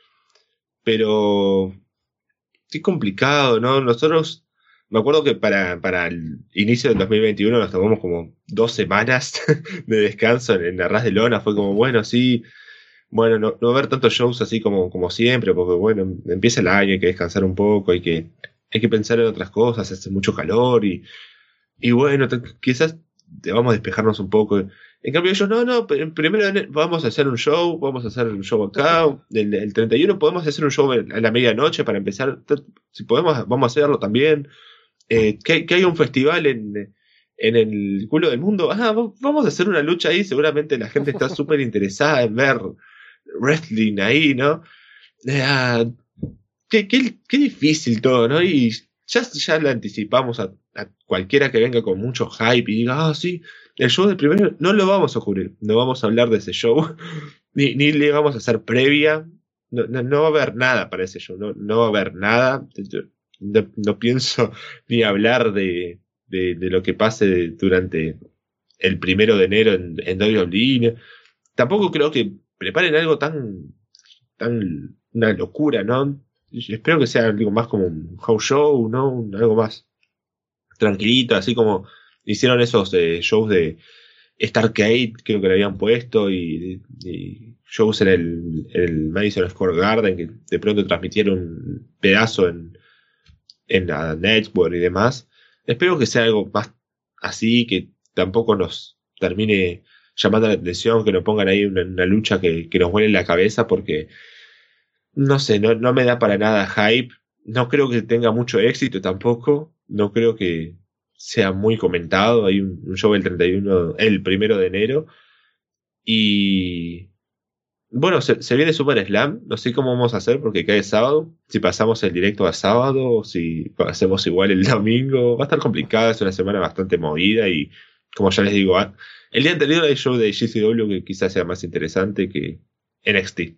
Pero es complicado, ¿no? Nosotros, me acuerdo que para, para el inicio del dos mil veintiuno nos tomamos como dos semanas de descanso en, en Arras de Lona. Fue como, bueno, sí... Bueno, no, no haber tantos shows así como, como siempre, porque bueno, empieza el año, hay que descansar un poco, hay que, hay que pensar en otras cosas, hace mucho calor y, y bueno, te, quizás vamos a despejarnos un poco. En cambio ellos, no, no, primero vamos a hacer un show, vamos a hacer un show acá, el, el treinta y uno podemos hacer un show a la medianoche para empezar, si podemos, vamos a hacerlo también. Eh, que, que hay un festival en, en el culo del mundo. Ah, vamos a hacer una lucha ahí. Seguramente la gente está súper interesada en ver wrestling ahí, ¿no? Ah, qué, qué, qué difícil todo, ¿no? Y ya, ya le anticipamos a, a cualquiera que venga con mucho hype y diga, ah, sí, el show del primero no lo vamos a cubrir. No vamos a hablar de ese show. Ni, ni le vamos a hacer previa. No, no, no va a haber nada para ese show. No, no va a haber nada. No, no pienso ni hablar de, de, de lo que pase durante el primero de enero en, en doble u doble u E. Tampoco creo que preparen algo tan, tan una locura, ¿no? Yo espero que sea algo más como un house show, ¿no? Algo más tranquilito, así como hicieron esos eh, shows de Starcade, creo que le habían puesto, y, y shows en el, el Madison Square Garden, que de pronto transmitieron un pedazo en, en la Network y demás. Espero que sea algo más así, que tampoco nos termine llamando la atención, que nos pongan ahí una, una lucha que, que nos huele la cabeza, porque no sé, no, no me da para nada hype. No creo que tenga mucho éxito tampoco. No creo que sea muy comentado. Hay un, un show el treinta y uno, el primero de enero. Y bueno, se, se viene Super Slam. No sé cómo vamos a hacer porque cae sábado. Si pasamos el directo a sábado o si hacemos igual el domingo. Va a estar complicada. Es una semana bastante movida. Y como ya les digo, el día anterior hay show de G C W que quizás sea más interesante que N X T.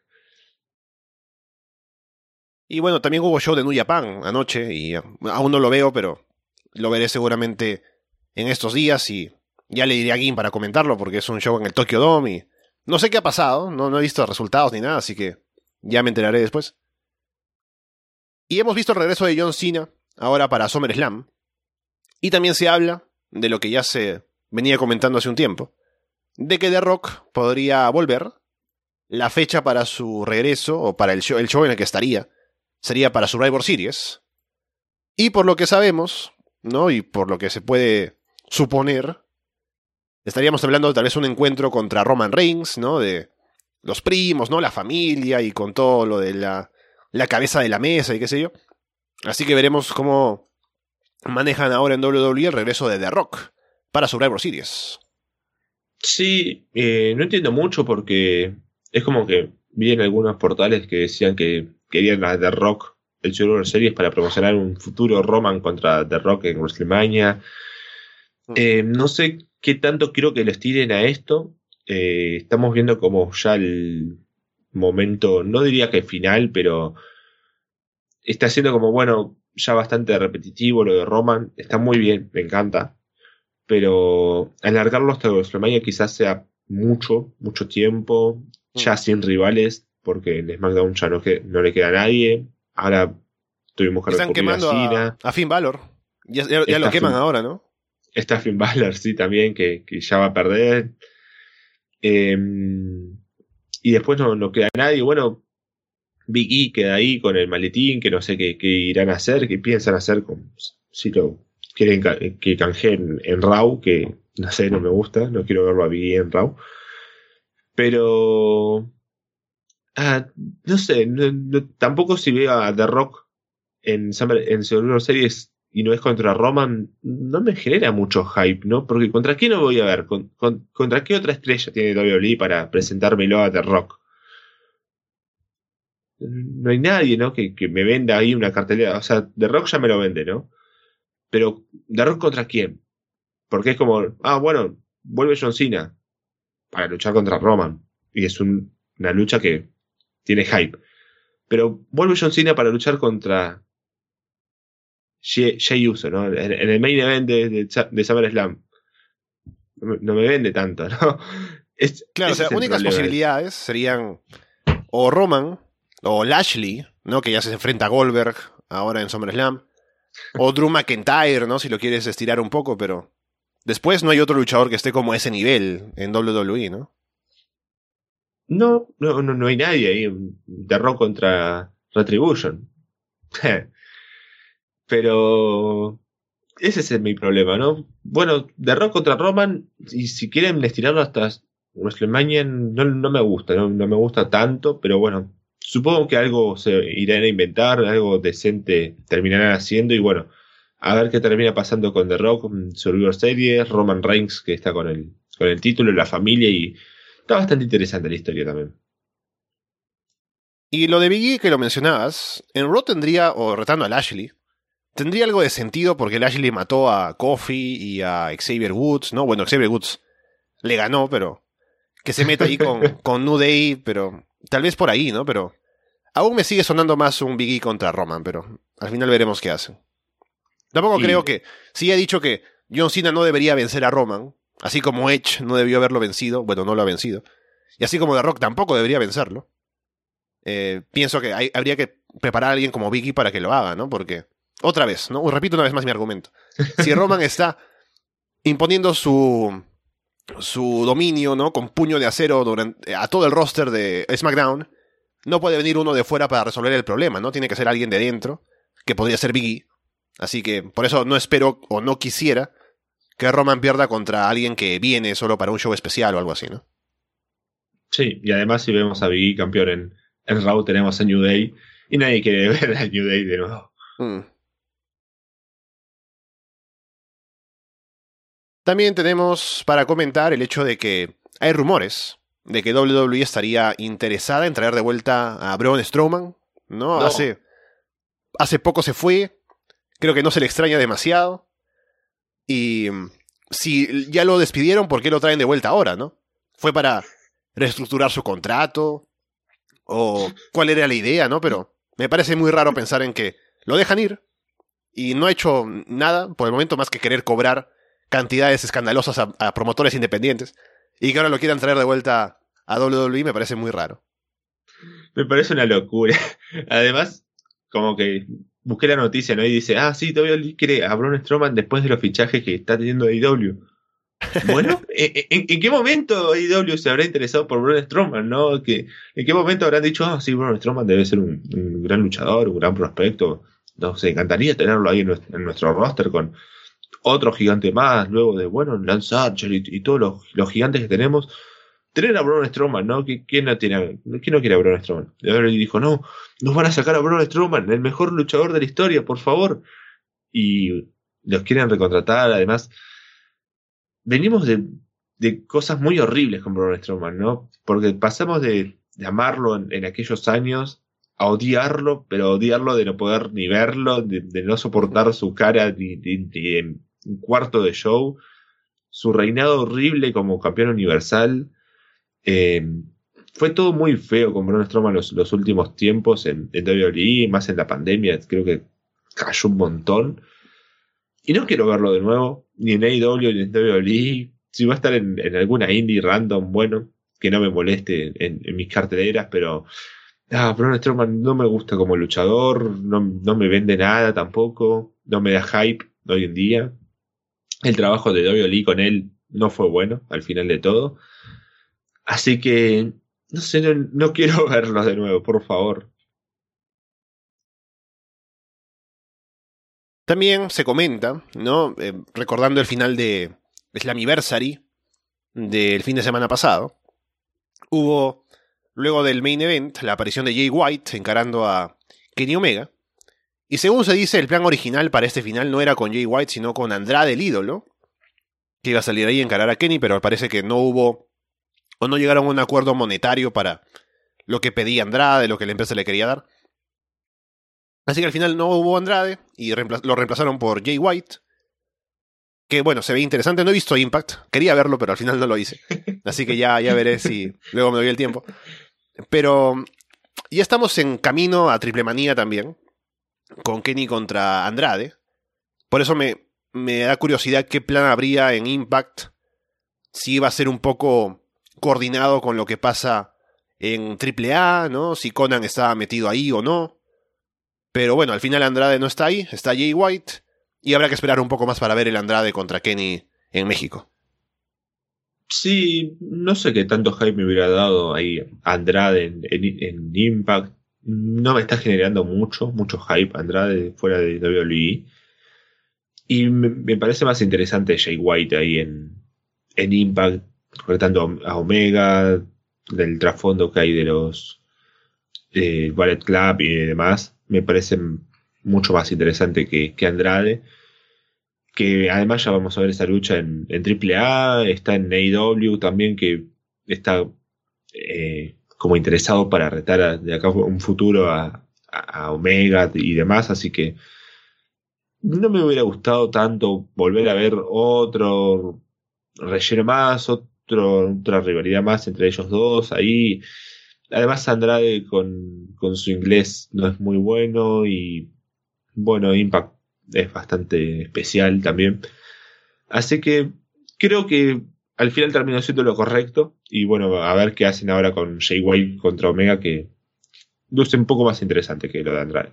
Y bueno, también hubo show de New Japan anoche y aún no lo veo, pero lo veré seguramente en estos días y ya le diré a Gin para comentarlo porque es un show en el Tokyo Dome y no sé qué ha pasado, no, no he visto resultados ni nada, así que ya me enteraré después. Y hemos visto el regreso de John Cena ahora para SummerSlam y también se habla de lo que ya se venía comentando hace un tiempo, de que The Rock podría volver. La fecha para su regreso o para el show, el show en el que estaría sería para Survivor Series. Y por lo que sabemos, ¿no? Y por lo que se puede suponer, estaríamos hablando de tal vez un encuentro contra Roman Reigns, ¿no? De los primos, ¿no? La familia y con todo lo de la, la cabeza de la mesa y qué sé yo. Así que veremos cómo manejan ahora en doble u doble u E el regreso de The Rock para Survivor Series. Sí, eh, no entiendo mucho porque es como que vi en algunos portales que decían que querían a The Rock el Survivor Series para promocionar un futuro Roman contra The Rock en WrestleMania. Eh, no sé qué tanto quiero que les tiren a esto. Eh, estamos viendo como ya el momento, no diría que final, pero está siendo como, bueno, ya bastante repetitivo lo de Roman. Está muy bien, me encanta. Pero alargarlo hasta WrestleMania quizás sea mucho, mucho tiempo, ya mm. sin rivales, porque en SmackDown ya no, que, no le queda a nadie. Ahora tuvimos que Están quemando a, a Finn Balor. Ya, ya, ya lo queman Finn, ahora, ¿no? Está Finn Balor, sí, también, que, que ya va a perder. Eh, y después no, no queda nadie. Bueno, Big E queda ahí con el maletín, que no sé qué, qué irán a hacer, qué piensan hacer con, si lo quieren que canjeen en Raw, que no sé, no me gusta, no quiero verlo a Big E en Raw. Pero ah, no sé, no, no, tampoco si veo a The Rock en Summer, en Survivor Series y no es contra Roman, no me genera mucho hype, ¿no? Porque ¿contra qué no voy a ver? ¿Con, con, ¿Contra qué otra estrella tiene doble u doble u E para presentármelo a The Rock? No hay nadie, ¿no? Que, que me venda ahí una cartelera. O sea, The Rock ya me lo vende, ¿no? Pero ¿The Rock contra quién? Porque es como, ah, bueno, vuelve John Cena para luchar contra Roman. Y es un, una lucha que tiene hype. Pero vuelve John Cena para luchar contra Jey Uso, ¿no? En, en el main event de, de, de SummerSlam. No me, no me vende tanto, ¿no? Es, claro, o sea, únicas posibilidades serían o Roman o Lashley, ¿no? Que ya se enfrenta a Goldberg ahora en SummerSlam. O Drew McIntyre, ¿no? Si lo quieres estirar un poco, pero después no hay otro luchador que esté como a ese nivel en doble u doble u E, ¿no? No, no, no, no hay nadie ahí. The Rock contra Retribution. Pero ese es mi problema, ¿no? Bueno, The Rock contra Roman, y si quieren estirarlo hasta WrestleMania, no, no me gusta, no, no me gusta tanto, pero bueno, supongo que algo se irán a inventar, algo decente terminarán haciendo, y bueno, A ver qué termina pasando con The Rock, Survivor Series, Roman Reigns, que está con el, con el título, la familia, y está bastante interesante la historia también. Y lo de Big E que lo mencionabas, en Raw tendría, o retando a Lashley, tendría algo de sentido porque Lashley mató a Kofi y a Xavier Woods, ¿no? Bueno, Xavier Woods le ganó, pero que se meta ahí con, con New Day, pero tal vez por ahí, ¿no? Pero aún me sigue sonando más un Big E contra Roman, pero al final veremos qué hacen. Tampoco Y- creo que, sí he dicho que John Cena no debería vencer a Roman, así como Edge no debió haberlo vencido, bueno, no lo ha vencido, y así como The Rock tampoco debería vencerlo. Eh, pienso que hay- habría que preparar a alguien como Big E para que lo haga, ¿no? Porque, otra vez, ¿no? Repito una vez más mi argumento. Si Roman está imponiendo su, su dominio, ¿no? Con puño de acero durante, a todo el roster de SmackDown, no puede venir uno de fuera para resolver el problema, ¿no? Tiene que ser alguien de dentro, que podría ser Big E. Así que, por eso no espero, o no quisiera, que Roman pierda contra alguien que viene solo para un show especial o algo así, ¿no? Sí, y además si vemos a Big E campeón en, en Raw, tenemos a New Day, y nadie quiere ver a New Day de nuevo. Mm. También tenemos para comentar el hecho de que hay rumores de que W W E estaría interesada en traer de vuelta a Braun Strowman, ¿no? No. Hace, hace poco se fue, creo que no se le extraña demasiado, y mm, si ya lo despidieron, ¿por qué lo traen de vuelta ahora, no? ¿Fue para reestructurar su contrato? ¿O cuál era la idea, no? Pero me parece muy raro pensar en que lo dejan ir y no ha hecho nada por el momento más que querer cobrar cantidades escandalosas a, a promotores independientes y que ahora lo quieran traer de vuelta a W W E me parece muy raro. Me parece una locura. Además, como que busqué la noticia, ¿no? Y dice, ah, sí, W W E quiere a Braun Strowman después de los fichajes que está teniendo A E W. Bueno, ¿en, en, en qué momento A E W se habrá interesado por Braun Strowman, no? ¿Que, ¿En qué momento habrán dicho, ah, sí, Braun Strowman debe ser un, un gran luchador, un gran prospecto? Nos encantaría tenerlo ahí en nuestro, en nuestro roster con otro gigante más, luego de, bueno, Lance Archer y, y todos los, los gigantes que tenemos. Tener a Braun Strowman, ¿no? ¿Quién no, tiene, ¿quién no quiere a Braun Strowman? Y ahora dijo, no, nos van a sacar a Braun Strowman, el mejor luchador de la historia, por favor. Y los quieren recontratar, además. Venimos de, de cosas muy horribles con Braun Strowman, ¿no? Porque pasamos de, de amarlo en, en aquellos años a odiarlo, pero odiarlo de no poder ni verlo, de, de no soportar su cara ni, ni- ni en un cuarto de show, su reinado horrible como campeón universal. Eh, Fue todo muy feo con Braun Strowman los, los últimos tiempos en, en W W E, más en la pandemia, creo que cayó un montón. Y no quiero verlo de nuevo, ni en A E W ni en W W E. Si va a estar en, en alguna indie random, bueno, que no me moleste en, en mis carteleras, pero ah, Braun Strowman no me gusta como luchador, no, no me vende nada tampoco, no me da hype hoy en día. El trabajo de W W E con él no fue bueno al final de todo. Así que, no sé, no, no quiero verlo de nuevo, por favor. También se comenta, ¿no? Eh, recordando el final de Slammiversary del fin de semana pasado, hubo, luego del main event, la aparición de Jay White encarando a Kenny Omega, y según se dice, el plan original para este final no era con Jay White, sino con Andrade, el ídolo, que iba a salir ahí a encarar a Kenny, pero parece que no hubo, o no llegaron a un acuerdo monetario para lo que pedía Andrade, lo que la empresa le quería dar. Así que al final no hubo Andrade y reempla- lo reemplazaron por Jay White. Que bueno, se ve interesante. No he visto Impact. Quería verlo, pero al final no lo hice. Así que ya, ya veré si luego me doy el tiempo. Pero ya estamos en camino a Triple Manía también. Con Kenny contra Andrade. Por eso me, me da curiosidad qué plan habría en Impact. Si iba a ser un poco coordinado con lo que pasa en Triple A, ¿no? Si Conan estaba metido ahí o no. Pero bueno, al final Andrade no está ahí, está Jay White, y habrá que esperar un poco más para ver el Andrade contra Kenny en México. Sí, no sé qué tanto hype me hubiera dado ahí Andrade en, en, en Impact. No me está generando mucho, mucho hype Andrade fuera de W W E. Y me, me parece más interesante Jay White ahí en, en Impact, retando a Omega, del trasfondo que hay de los eh, Ballet Club y demás. Me parece mucho más interesante que, que Andrade. que además ya vamos a ver esa lucha en, en Triple A, está en A E W también, que está eh, como interesado para retar a, de acá a un futuro a, a, a Omega y demás, así que no me hubiera gustado tanto volver a ver otro relleno más, otro, otra rivalidad más entre ellos dos ahí. Además Andrade con, con su inglés no es muy bueno y bueno, Impact es bastante especial también. Así que creo que al final terminó siendo lo correcto. Y bueno, a ver qué hacen ahora con Jay White contra Omega, que luce un poco más interesante que lo de Andrade.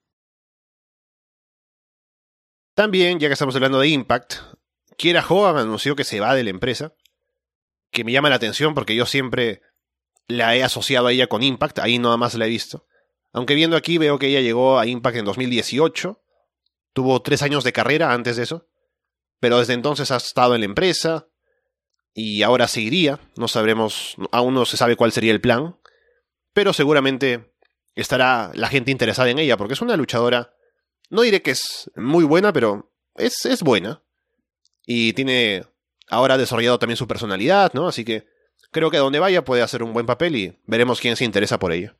También, ya que estamos hablando de Impact, Kiera Hogan anunció que se va de la empresa, que me llama la atención porque yo siempre la he asociado a ella con Impact, ahí nada más la he visto. Aunque viendo aquí veo que ella llegó a Impact en dos mil dieciocho, tuvo tres años de carrera antes de eso, pero desde entonces ha estado en la empresa y ahora seguiría, no sabremos, aún no se sabe cuál sería el plan, pero seguramente estará la gente interesada en ella porque es una luchadora, no diré que es muy buena, pero es, es buena y tiene ahora desarrollado también su personalidad, ¿no? Así que creo que donde vaya puede hacer un buen papel y veremos quién se interesa por ella.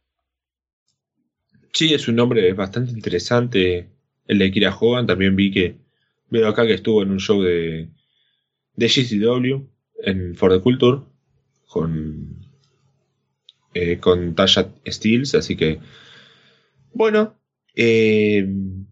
Sí, es un nombre bastante interesante el de Kiera Hogan. También vi que, veo acá que estuvo en un show de, de G C W en For the Culture con, eh, con Tasha Steelz, así que bueno, eh,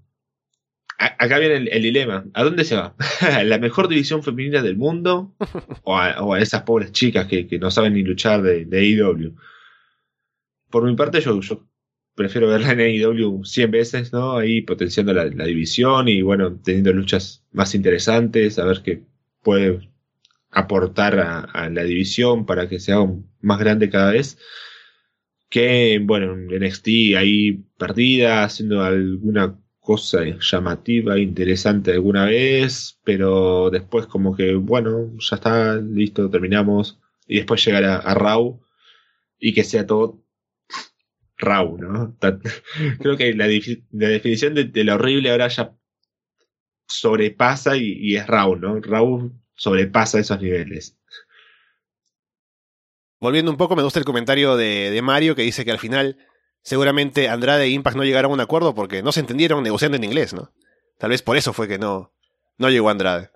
a, acá viene el, el dilema. ¿A dónde se va? ¿A la mejor división femenina del mundo? ¿O a, o a esas pobres chicas que, que no saben ni luchar de, de A E W? Por mi parte, yo, yo prefiero verla en A E W cien veces, ¿no? Ahí potenciando la, la división y, bueno, teniendo luchas más interesantes, a ver qué puede aportar a, a la división para que sea más grande cada vez. Que, bueno, en N X T ahí perdida, haciendo alguna cosa llamativa, interesante alguna vez, pero después como que, bueno, ya está, listo, terminamos. Y después llegar a, a Raw y que sea todo Raw, ¿no? Creo que la, la definición de, de lo horrible ahora ya sobrepasa y, y es Raw, ¿no? Raw sobrepasa esos niveles. Volviendo un poco, me gusta el comentario de, de Mario que dice que al final seguramente Andrade e Impact no llegaron a un acuerdo porque no se entendieron negociando en inglés, ¿no? Tal vez por eso fue que no, no llegó Andrade.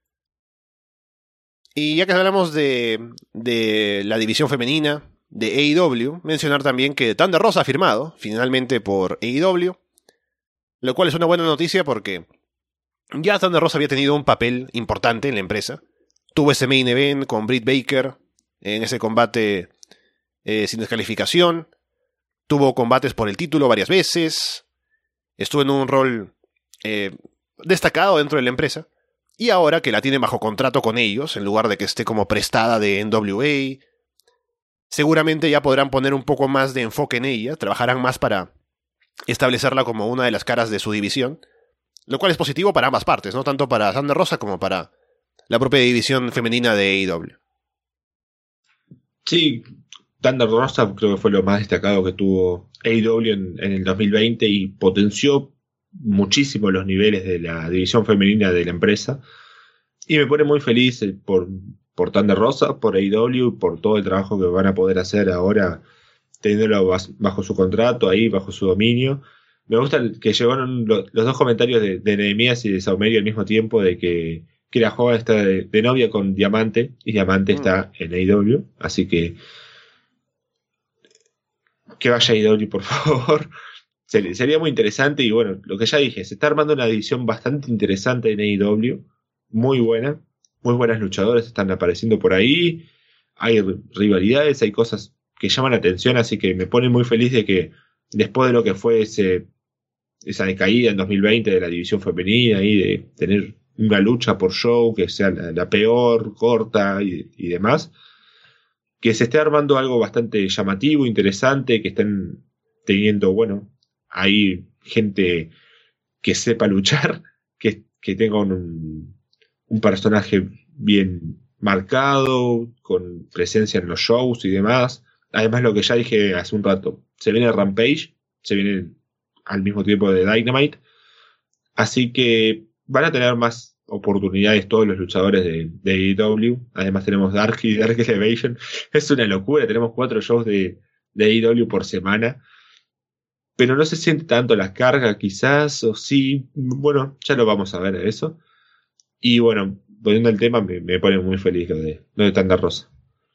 Y ya que hablamos de, de la división femenina de A E W, mencionar también que Thunder Rosa ha firmado finalmente por A E W, lo cual es una buena noticia porque ya Thunder Rosa había tenido un papel importante en la empresa. Tuvo ese main event con Britt Baker en ese combate eh, sin descalificación. Tuvo combates por el título varias veces. Estuvo en un rol eh, destacado dentro de la empresa. Y ahora que la tiene bajo contrato con ellos, en lugar de que esté como prestada de N W A, seguramente ya podrán poner un poco más de enfoque en ella, trabajarán más para establecerla como una de las caras de su división, lo cual es positivo para ambas partes, no tanto para Thunder Rosa como para la propia división femenina de A E W. Sí, Thunder Rosa creo que fue lo más destacado que tuvo A E W en, en el dos mil veinte y potenció muchísimo los niveles de la división femenina de la empresa. Y me pone muy feliz por, por Thunder Rosa, por A E W, por todo el trabajo que van a poder hacer ahora, teniéndolo bajo su contrato, ahí, bajo su dominio. Me gusta que llegaron los, los dos comentarios de, de Nehemías y de Saumerio al mismo tiempo, de que Kiera Hogan está de, de novia con Diamante, y Diamante mm. está en A E W, así que que vaya A E W, por favor. Sería, sería muy interesante, y bueno, lo que ya dije, se está armando una división bastante interesante en A E W, muy buena, muy buenas luchadoras están apareciendo por ahí, hay rivalidades, hay cosas que llaman la atención, así que me pone muy feliz de que después de lo que fue ese, esa decaída en dos mil veinte de la división femenina y de tener una lucha por show que sea la, la peor, corta y, y demás, que se esté armando algo bastante llamativo, interesante, que estén teniendo, bueno, hay gente que sepa luchar, que, que tenga un, un personaje bien marcado, con presencia en los shows y demás. Además, lo que ya dije hace un rato, se viene Rampage, se viene al mismo tiempo de Dynamite, así que van a tener más oportunidades todos los luchadores de, de A E W. Además tenemos Dark y Dark Elevation. Es una locura, tenemos cuatro shows de, de A E W por semana. Pero no se siente tanto la carga quizás, o sí, bueno, ya lo vamos a ver eso. Y bueno, volviendo al tema, me, me pone muy feliz lo de, lo de Tanda Rosa.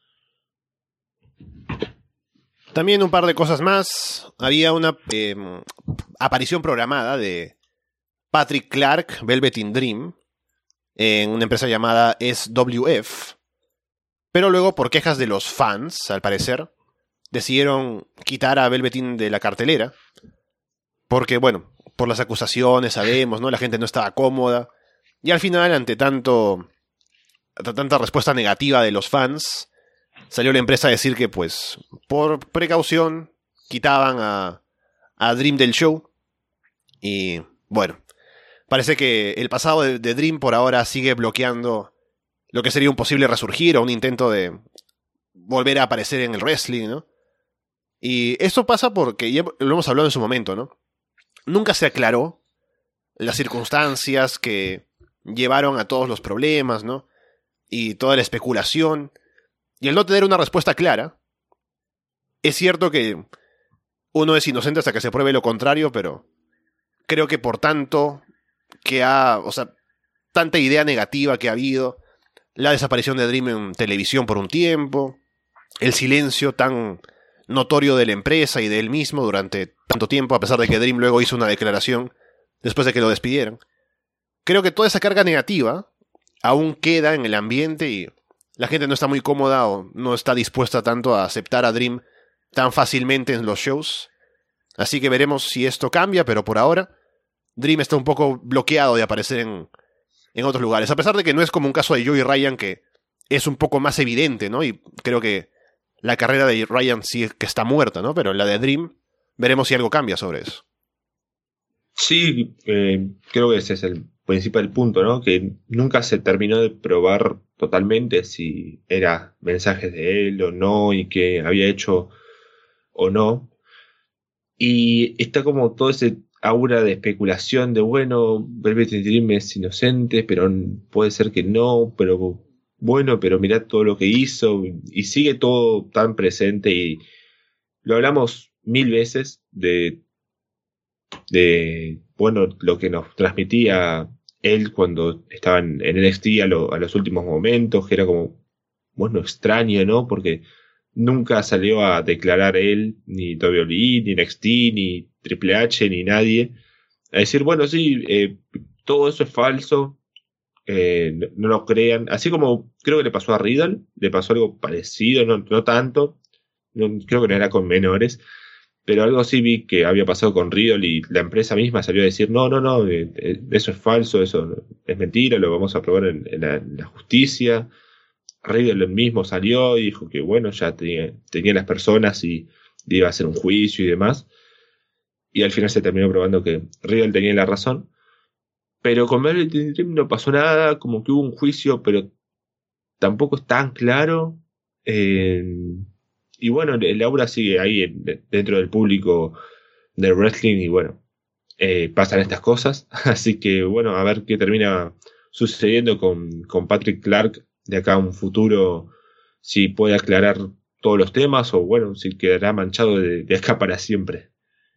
También un par de cosas más. Había una eh, aparición programada de Patrick Clark, Velveteen Dream, en una empresa llamada S W F. Pero luego, por quejas de los fans, al parecer, decidieron quitar a Velveteen de la cartelera. Porque, bueno, por las acusaciones, sabemos, ¿no? La gente no estaba cómoda. Y al final, ante tanto, tanta respuesta negativa de los fans, salió la empresa a decir que, pues, por precaución, quitaban a, a Dream del show. Y, bueno, parece que el pasado de, de Dream por ahora sigue bloqueando lo que sería un posible resurgir o un intento de volver a aparecer en el wrestling, ¿no? Y esto pasa porque, ya lo hemos hablado en su momento, ¿no? Nunca se aclaró las circunstancias que llevaron a todos los problemas, ¿no? Y toda la especulación. Y el no tener una respuesta clara, es cierto que uno es inocente hasta que se pruebe lo contrario, pero creo que por tanto que ha, o sea, tanta idea negativa que ha habido, la desaparición de Dream en televisión por un tiempo, el silencio tan notorio de la empresa y de él mismo durante tanto tiempo, a pesar de que Dream luego hizo una declaración después de que lo despidieran. Creo que toda esa carga negativa aún queda en el ambiente y la gente no está muy cómoda o no está dispuesta tanto a aceptar a Dream tan fácilmente en los shows. Así que veremos si esto cambia, pero por ahora Dream está un poco bloqueado de aparecer en, en otros lugares. A pesar de que no es como un caso de Joey Ryan, que es un poco más evidente, ¿no? Y creo que la carrera de Ryan sí que está muerta, ¿no? Pero la de Dream, veremos si algo cambia sobre eso. Sí, eh, creo que ese es el principal punto, ¿no? Que nunca se terminó de probar totalmente si era mensajes de él o no y que había hecho o no. Y está como todo ese aura de especulación de, bueno, Velvet Dream es inocente, pero puede ser que no, pero bueno, pero mirá todo lo que hizo y sigue todo tan presente y lo hablamos mil veces de, de bueno, lo que nos transmitía él cuando estaba en, en N X T a, lo, a los últimos momentos, que era como, bueno, extraño, ¿no? Porque nunca salió a declarar él, ni W W E, ni N X T, ni Triple H, ni nadie, a decir, bueno, sí, eh, todo eso es falso, eh, no, no lo crean. Así como creo que le pasó a Riddle, le pasó algo parecido, no, no tanto, no, creo que no era con menores, pero algo así vi que había pasado con Riddle y la empresa misma salió a decir, no, no, no, eh, eh, eso es falso, eso es mentira, lo vamos a probar en, en, la, en la justicia. Riddle mismo salió y dijo que bueno, ya tenía, tenía las personas y iba a hacer un juicio y demás. Y al final se terminó probando que Riddle tenía la razón. Pero con Velvet Dream no pasó nada, como que hubo un juicio, pero tampoco es tan claro. Eh, y bueno, el aura sigue ahí en, dentro del público del wrestling y bueno, eh, pasan estas cosas. Así que bueno, a ver qué termina sucediendo con, con Patrick Clark de acá a un futuro, si puede aclarar todos los temas o bueno, si quedará manchado de, de acá para siempre.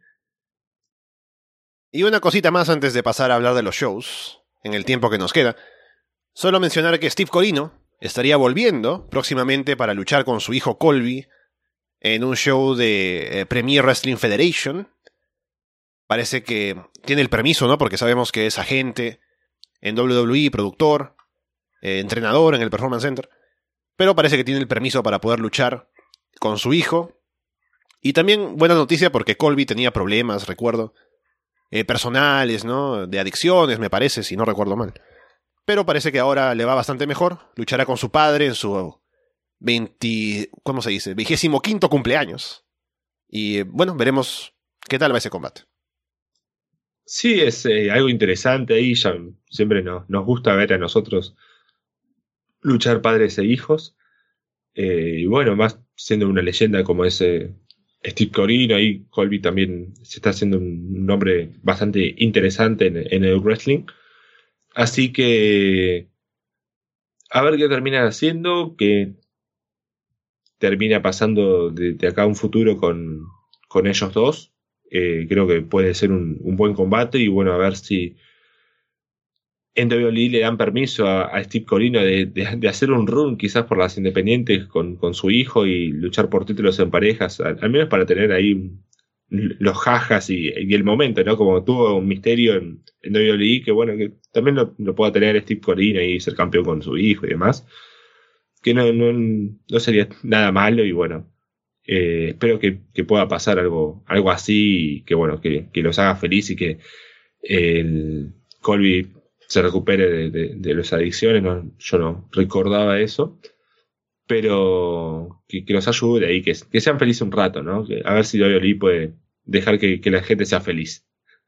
Y una cosita más antes de pasar a hablar de los shows, en el tiempo que nos queda. Solo mencionar que Steve Corino estaría volviendo próximamente para luchar con su hijo Colby en un show de eh, Premier Wrestling Federation. Parece que tiene el permiso, ¿no? Porque sabemos que es agente en W W E, productor, eh, entrenador en el Performance Center. Pero parece que tiene el permiso para poder luchar con su hijo. Y también buena noticia porque Colby tenía problemas, recuerdo, Eh, personales, ¿no? De adicciones, me parece, si no recuerdo mal. Pero parece que ahora le va bastante mejor. Luchará con su padre en su veinte, ¿cómo se dice? vigésimo quinto cumpleaños. Y eh, bueno, veremos qué tal va ese combate. Sí, es eh, algo interesante ahí. Ya siempre nos, nos gusta ver a nosotros luchar padres e hijos. Eh, y bueno, más siendo una leyenda como ese Steve Corino, ahí Colby también se está haciendo un nombre bastante interesante en, en el wrestling. Así que a ver qué terminan haciendo, que termina pasando de, de acá a un futuro con, con ellos dos. Eh, creo que puede ser un, un buen combate y bueno, a ver si en W W E le dan permiso a, a Steve Corino de, de, de hacer un run quizás por las independientes con, con su hijo y luchar por títulos en parejas, al, al menos para tener ahí los jajas y, y el momento, ¿no? Como tuvo un misterio en, en W W E, que bueno, que también lo, lo pueda tener Steve Corino y ser campeón con su hijo y demás, que no, no, no sería nada malo y bueno, eh, espero que, que pueda pasar algo, algo así y que bueno, que, que los haga feliz y que eh, el Colby se recupere de, de, de las adicciones. No, yo no recordaba eso, pero que, que los ayude y que, que sean felices un rato, ¿no? Que, a ver si W W E puede dejar que, que la gente sea feliz.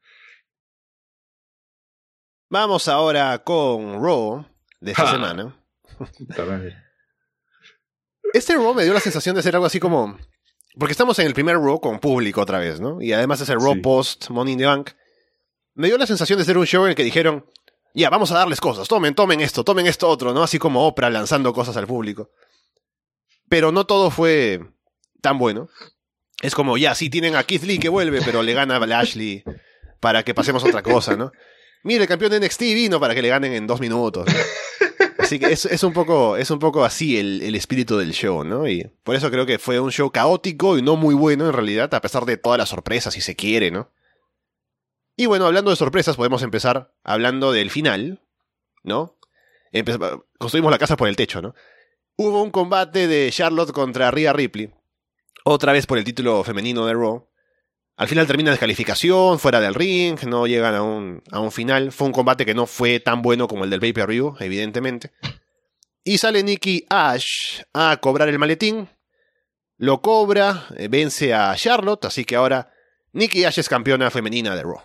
Vamos ahora con Raw de esta ¡Ja! semana. Puta madre. Este Raw me dio la sensación de ser algo así como... Porque estamos en el primer Raw con público otra vez, ¿no? Y además es el Raw Sí. post Money in the Bank. Me dio la sensación de ser un show en el que dijeron... Ya, vamos a darles cosas. Tomen, tomen esto, tomen esto otro, ¿no? Así como Oprah lanzando cosas al público. Pero no todo fue tan bueno. Es como, ya, sí tienen a Keith Lee que vuelve, pero le gana a Lashley para que pasemos a otra cosa, ¿no? Mire, el campeón de N X T vino para que le ganen en dos minutos, ¿no? Así que es, es, un poco, es un poco así el, el espíritu del show, ¿no? Y por eso creo que fue un show caótico y no muy bueno en realidad, a pesar de todas las sorpresas, si se quiere, ¿no? Y bueno, hablando de sorpresas, podemos empezar hablando del final, ¿no? Empe- construimos la casa por el techo, ¿no? Hubo un combate de Charlotte contra Rhea Ripley, otra vez por el título femenino de Raw. Al final termina descalificación, fuera del ring, no llegan a un, a un final. Fue un combate que no fue tan bueno como el del pay-per-view, evidentemente. Y sale Nikki Ash a cobrar el maletín. Lo cobra, eh, vence a Charlotte, así que ahora Nikki Ash es campeona femenina de Raw.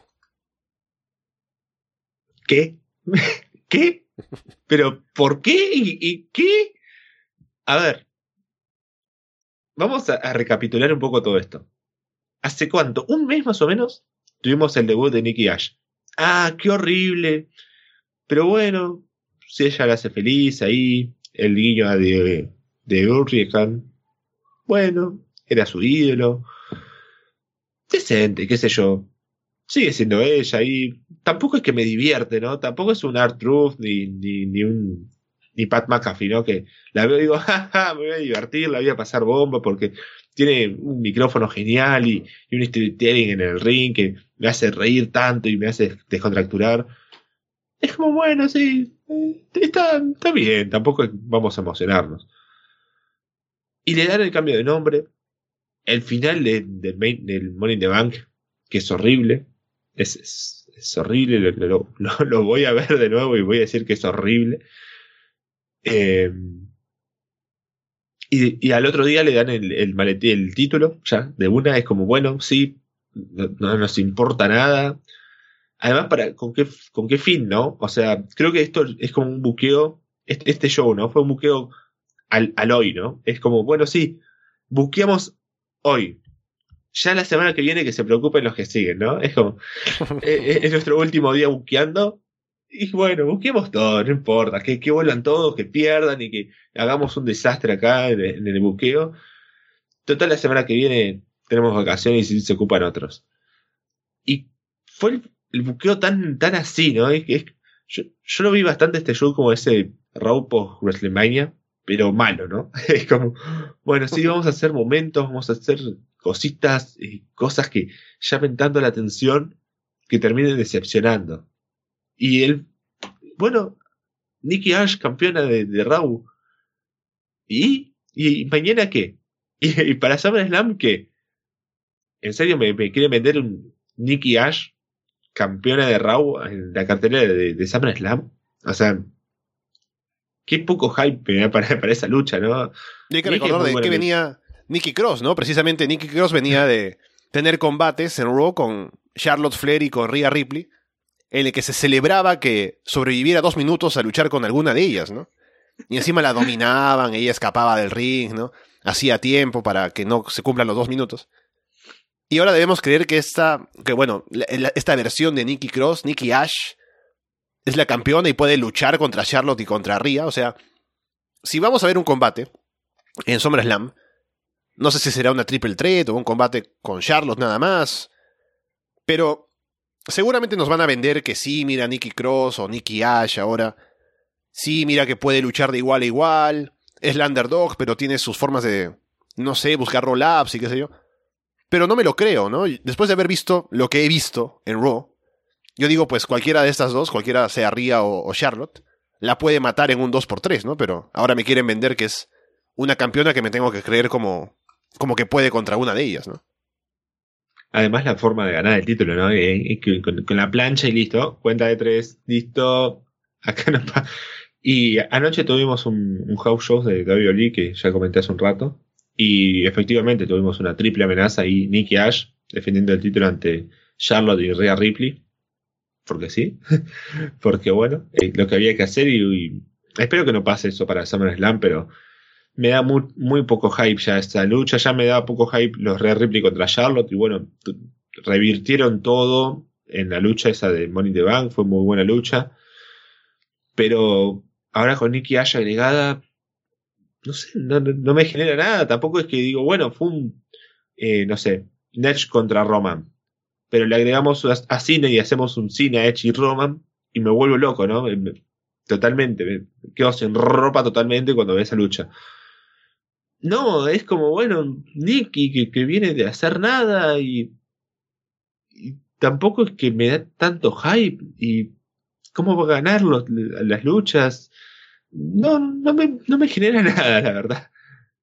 ¿Qué? ¿Qué? ¿Pero por qué? ¿Y, y qué? A ver, vamos a, a recapitular un poco todo esto. ¿Hace cuánto? ¿Un mes más o menos? Tuvimos el debut de Nikki Ash. Ah, qué horrible. Pero bueno, si ella la hace feliz ahí, el guiño de, de Hurricane, bueno, era su ídolo. Decente, qué sé yo. Sigue siendo ella y tampoco es que me divierte, ¿no? Tampoco es un R-Truth ni, ni, ni un ni Pat McAfee, ¿no? Que la veo y digo, jaja, me voy a divertir, la voy a pasar bomba porque tiene un micrófono genial y, y un storytelling en el ring que me hace reír tanto y me hace descontracturar. Es como, bueno, sí, eh, está, está bien, tampoco vamos a emocionarnos. Y le dan el cambio de nombre, el final de, del, main, del Money in the Bank, que es horrible, es, es, es horrible, lo, lo, lo, lo voy a ver de nuevo y voy a decir que es horrible. Eh, y, y al otro día le dan el, el maletín, el título, ya, de una, es como, bueno, sí, no, no nos importa nada. Además, para, ¿con qué, con qué fin, no? O sea, creo que esto es como un buqueo, este, este show, ¿no? Fue un buqueo al, al hoy, ¿no? Es como, bueno, sí, buqueamos hoy. Ya la semana que viene que se preocupen los que siguen, ¿no? Es como, es, es nuestro último día buqueando. Y bueno, busquemos todo, no importa, que, que vuelvan todos, que pierdan y que hagamos un desastre acá en el, en el buqueo. Total, la semana que viene tenemos vacaciones y se ocupan otros. Y fue el, el buqueo tan, tan así, ¿no? Es, es, yo, yo lo vi bastante este show como ese Raw post WrestleMania, pero malo, ¿no? Es como, bueno, sí, vamos a hacer momentos, vamos a hacer cositas, eh, cosas que llamen tanto la atención que terminen decepcionando. Y él, bueno, Nikki Ash, campeona de, de Raw. ¿Y? ¿Y mañana qué? ¿Y, y para SummerSlam qué? ¿En serio me, me quiere vender un Nikki Ash, campeona de Raw, en la cartelera de, de SummerSlam? O sea, qué poco hype me da para, para esa lucha, ¿no? Y hay que Nikki es recordar muy de buena qué lucha. venía Nikki Cross, ¿no? Precisamente Nikki Cross venía de tener combates en Raw con Charlotte Flair y con Rhea Ripley, en el que se celebraba que sobreviviera dos minutos a luchar con alguna de ellas, ¿no? Y encima la dominaban, ella escapaba del ring, ¿no? Hacía tiempo para que no se cumplan los dos minutos. Y ahora debemos creer que esta, que bueno, la- la- esta versión de Nikki Cross, Nikki Ash, es la campeona y puede luchar contra Charlotte y contra Rhea. O sea, si vamos a ver un combate en SummerSlam, no sé si será una triple threat o un combate con Charlotte nada más, pero seguramente nos van a vender que sí, mira Nikki Cross o Nikki Ash ahora. Sí, mira que puede luchar de igual a igual. Es la underdog, pero tiene sus formas de, no sé, buscar roll-ups y qué sé yo. Pero no me lo creo, ¿no? Después de haber visto lo que he visto en Raw, yo digo, pues cualquiera de estas dos, cualquiera sea Rhea o, o Charlotte, la puede matar en un dos por tres, ¿no? Pero ahora me quieren vender que es una campeona que me tengo que creer como, como que puede contra una de ellas, ¿no? Además, la forma de ganar el título, ¿no? Eh, que con, con la plancha y listo, cuenta de tres, listo, acá no pa- Y anoche tuvimos un, un house show de W W E que ya comenté hace un rato, y efectivamente tuvimos una triple amenaza ahí, Nikki Ash defendiendo el título ante Charlotte y Rhea Ripley, porque sí, porque bueno, eh, lo que había que hacer y, y espero que no pase eso para SummerSlam, pero me da muy, muy poco hype ya esta lucha, ya me da poco hype los Rhea Ripley contra Charlotte y bueno, t- revirtieron todo en la lucha esa de Money in the Bank, fue muy buena lucha, pero ahora con Nikki Ash agregada, no sé, no, no, no me genera nada, tampoco es que digo, bueno, fue un, eh, no sé, Edge contra Roman, pero le agregamos a, a Cena y hacemos un Cena, Edge y Roman y me vuelvo loco, ¿no? Me- me- totalmente, me quedo sin ropa totalmente cuando veo esa lucha. No, es como, bueno, Nicky que, que viene de hacer nada y, y tampoco es que me da tanto hype y cómo va a ganar los- las luchas. No, no me, no me genera nada, la verdad.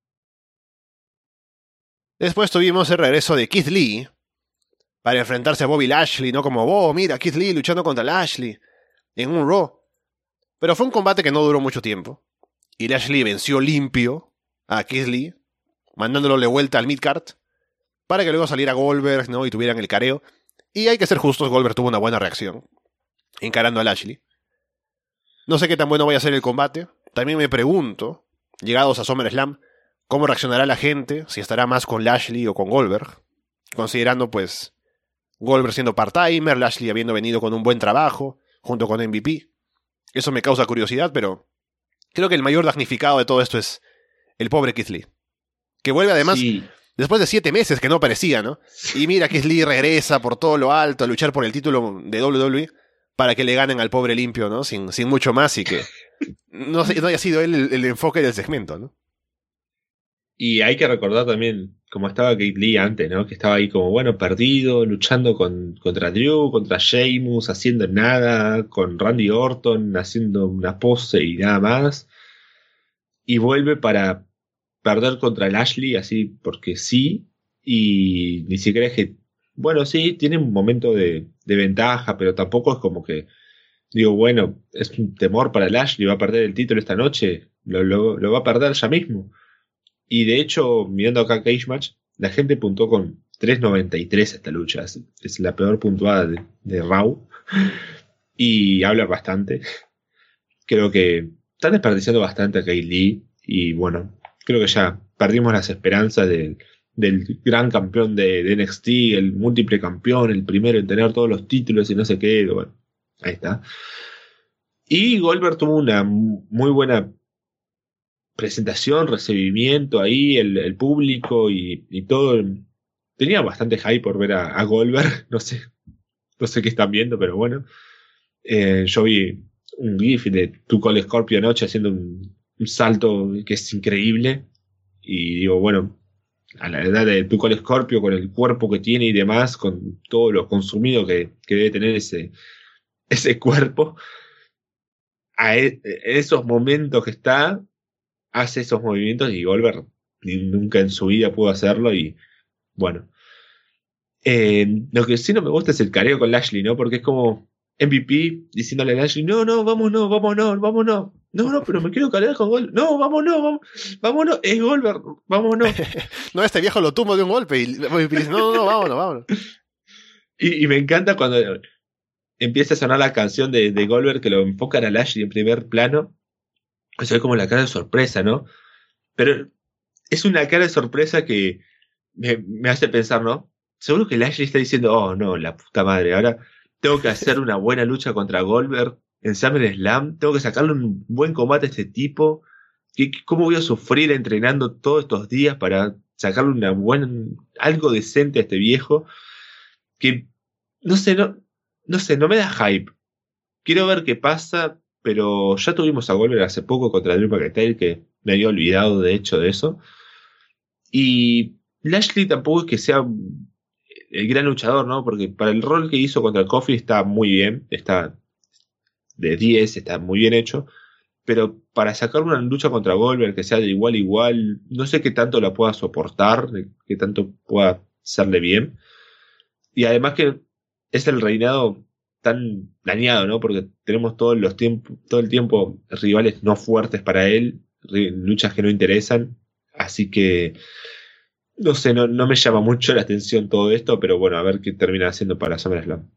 Después tuvimos el regreso de Keith Lee para enfrentarse a Bobby Lashley, ¿no? Como, oh, mira, Keith Lee luchando contra Lashley en un Raw. Pero fue un combate que no duró mucho tiempo. Y Lashley venció limpio a Keith Lee, mandándolo de vuelta al midcard, para que luego saliera Goldberg, ¿no? Y tuvieran el careo. Y hay que ser justos, Goldberg tuvo una buena reacción, encarando a Lashley. No sé qué tan bueno vaya a ser el combate. También me pregunto, llegados a SummerSlam, cómo reaccionará la gente, si estará más con Lashley o con Goldberg, considerando pues Goldberg siendo part-timer, Lashley habiendo venido con un buen trabajo, junto con M V P. Eso me causa curiosidad, pero creo que el mayor damnificado de todo esto es el pobre Keith Lee, que vuelve además Sí, después de siete meses que no aparecía, ¿no? Y mira, Keith Lee regresa por todo lo alto a luchar por el título de W W E para que le ganen al pobre limpio, ¿no? Sin, sin mucho más y que no, sé- no haya sido él el, el enfoque del segmento, ¿no? y hay que recordar también cómo estaba Kate Lee antes, ¿no? Que estaba ahí como, bueno, perdido, luchando con, contra Drew, contra Sheamus, haciendo nada, con Randy Orton, haciendo una pose y nada más. Y vuelve para perder contra Lashley, así porque sí, y ni siquiera es que, bueno, sí, tiene un momento de, de ventaja, pero tampoco es como que, digo, bueno, es un temor para Lashley, va a perder el título esta noche, lo, lo, lo va a perder ya mismo. Y de hecho, mirando acá Cage Match, la gente puntó con tres noventa y tres esta lucha, es, es la peor puntuada de, de Raw, y habla bastante. Creo que están desperdiciando bastante a Kate Lee, y bueno, creo que ya perdimos las esperanzas de- del gran campeón de, de N X T, el múltiple campeón, el primero en tener todos los títulos y no sé qué. Bueno, ahí está. Y Goldberg tuvo una muy buena presentación, recibimiento ahí, el, el público y, y todo. Tenía bastante hype por ver a, a Goldberg. No sé, no sé qué están viendo, pero bueno. Eh, yo vi un GIF de Tuchel Scorpio anoche haciendo un, un salto que es increíble. Y digo, bueno, a la edad de Tuchel Scorpio, con el cuerpo que tiene y demás, con todo lo consumido que, que debe tener ese, ese cuerpo, a e- esos momentos que está, hace esos movimientos y Goldberg ni- nunca en su vida pudo hacerlo. Y bueno, eh, lo que sí no me gusta es el careo con Lashley, ¿no? Porque es como M V P diciéndole a Lashley, no, no, vámonos, vámonos, vámonos. No, no, pero me quiero carear con Goldberg. No, vámonos, vamos, vámonos, es Goldberg, vámonos. No, este viejo lo tumbo de un golpe y, y dice, no, no, no, vámonos, vámonos. Y, y me encanta cuando empieza a sonar la canción de, de Goldberg que lo enfocan a Lashley en primer plano. Se ve como la cara de sorpresa, ¿no? Pero es una cara de sorpresa que me, me hace pensar, ¿no? Seguro que Lashley está diciendo, oh no, la puta madre, ahora tengo que hacer una buena lucha contra Goldberg en SummerSlam, tengo que sacarle un buen combate a este tipo. ¿Qué, ¿Cómo voy a sufrir entrenando todos estos días para sacarle una buena, algo decente a este viejo? Que no sé, no, no sé, no me da hype. Quiero ver qué pasa, pero ya tuvimos a Goldberg hace poco contra Drew McIntyre, que me había olvidado de hecho de eso. Y Lashley tampoco es que sea el gran luchador, ¿no? Porque para el rol que hizo contra el Kofi está muy bien, está de diez, está muy bien hecho. Pero para sacar una lucha contra Goldberg que sea de igual a igual, no sé qué tanto la pueda soportar, qué tanto pueda hacerle bien. Y además que es el reinado tan dañado, ¿no? Porque tenemos todos los tiempos, todo el tiempo rivales no fuertes para él, luchas que no interesan. Así que no sé, no, no me llama mucho la atención todo esto, pero bueno, a ver qué termina haciendo para SummerSlam.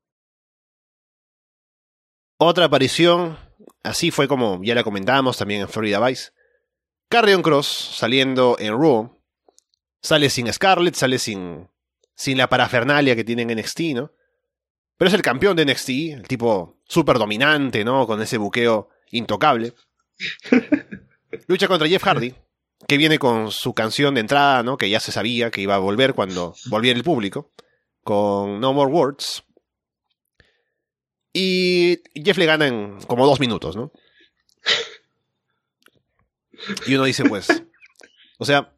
Otra aparición, así fue como ya la comentábamos también en Florida Vice. Karrion Kross saliendo en Raw. Sale sin Scarlett, sale sin, sin la parafernalia que tiene en N X T, ¿no? Pero es el campeón de N X T, el tipo súper dominante, ¿no? Con ese buqueo intocable. Lucha contra Jeff Hardy, que viene con su canción de entrada, ¿no? Que ya se sabía que iba a volver cuando volviera el público, con No More Words. Y Jeff le gana en como dos minutos, ¿no? Y uno dice, pues... O sea...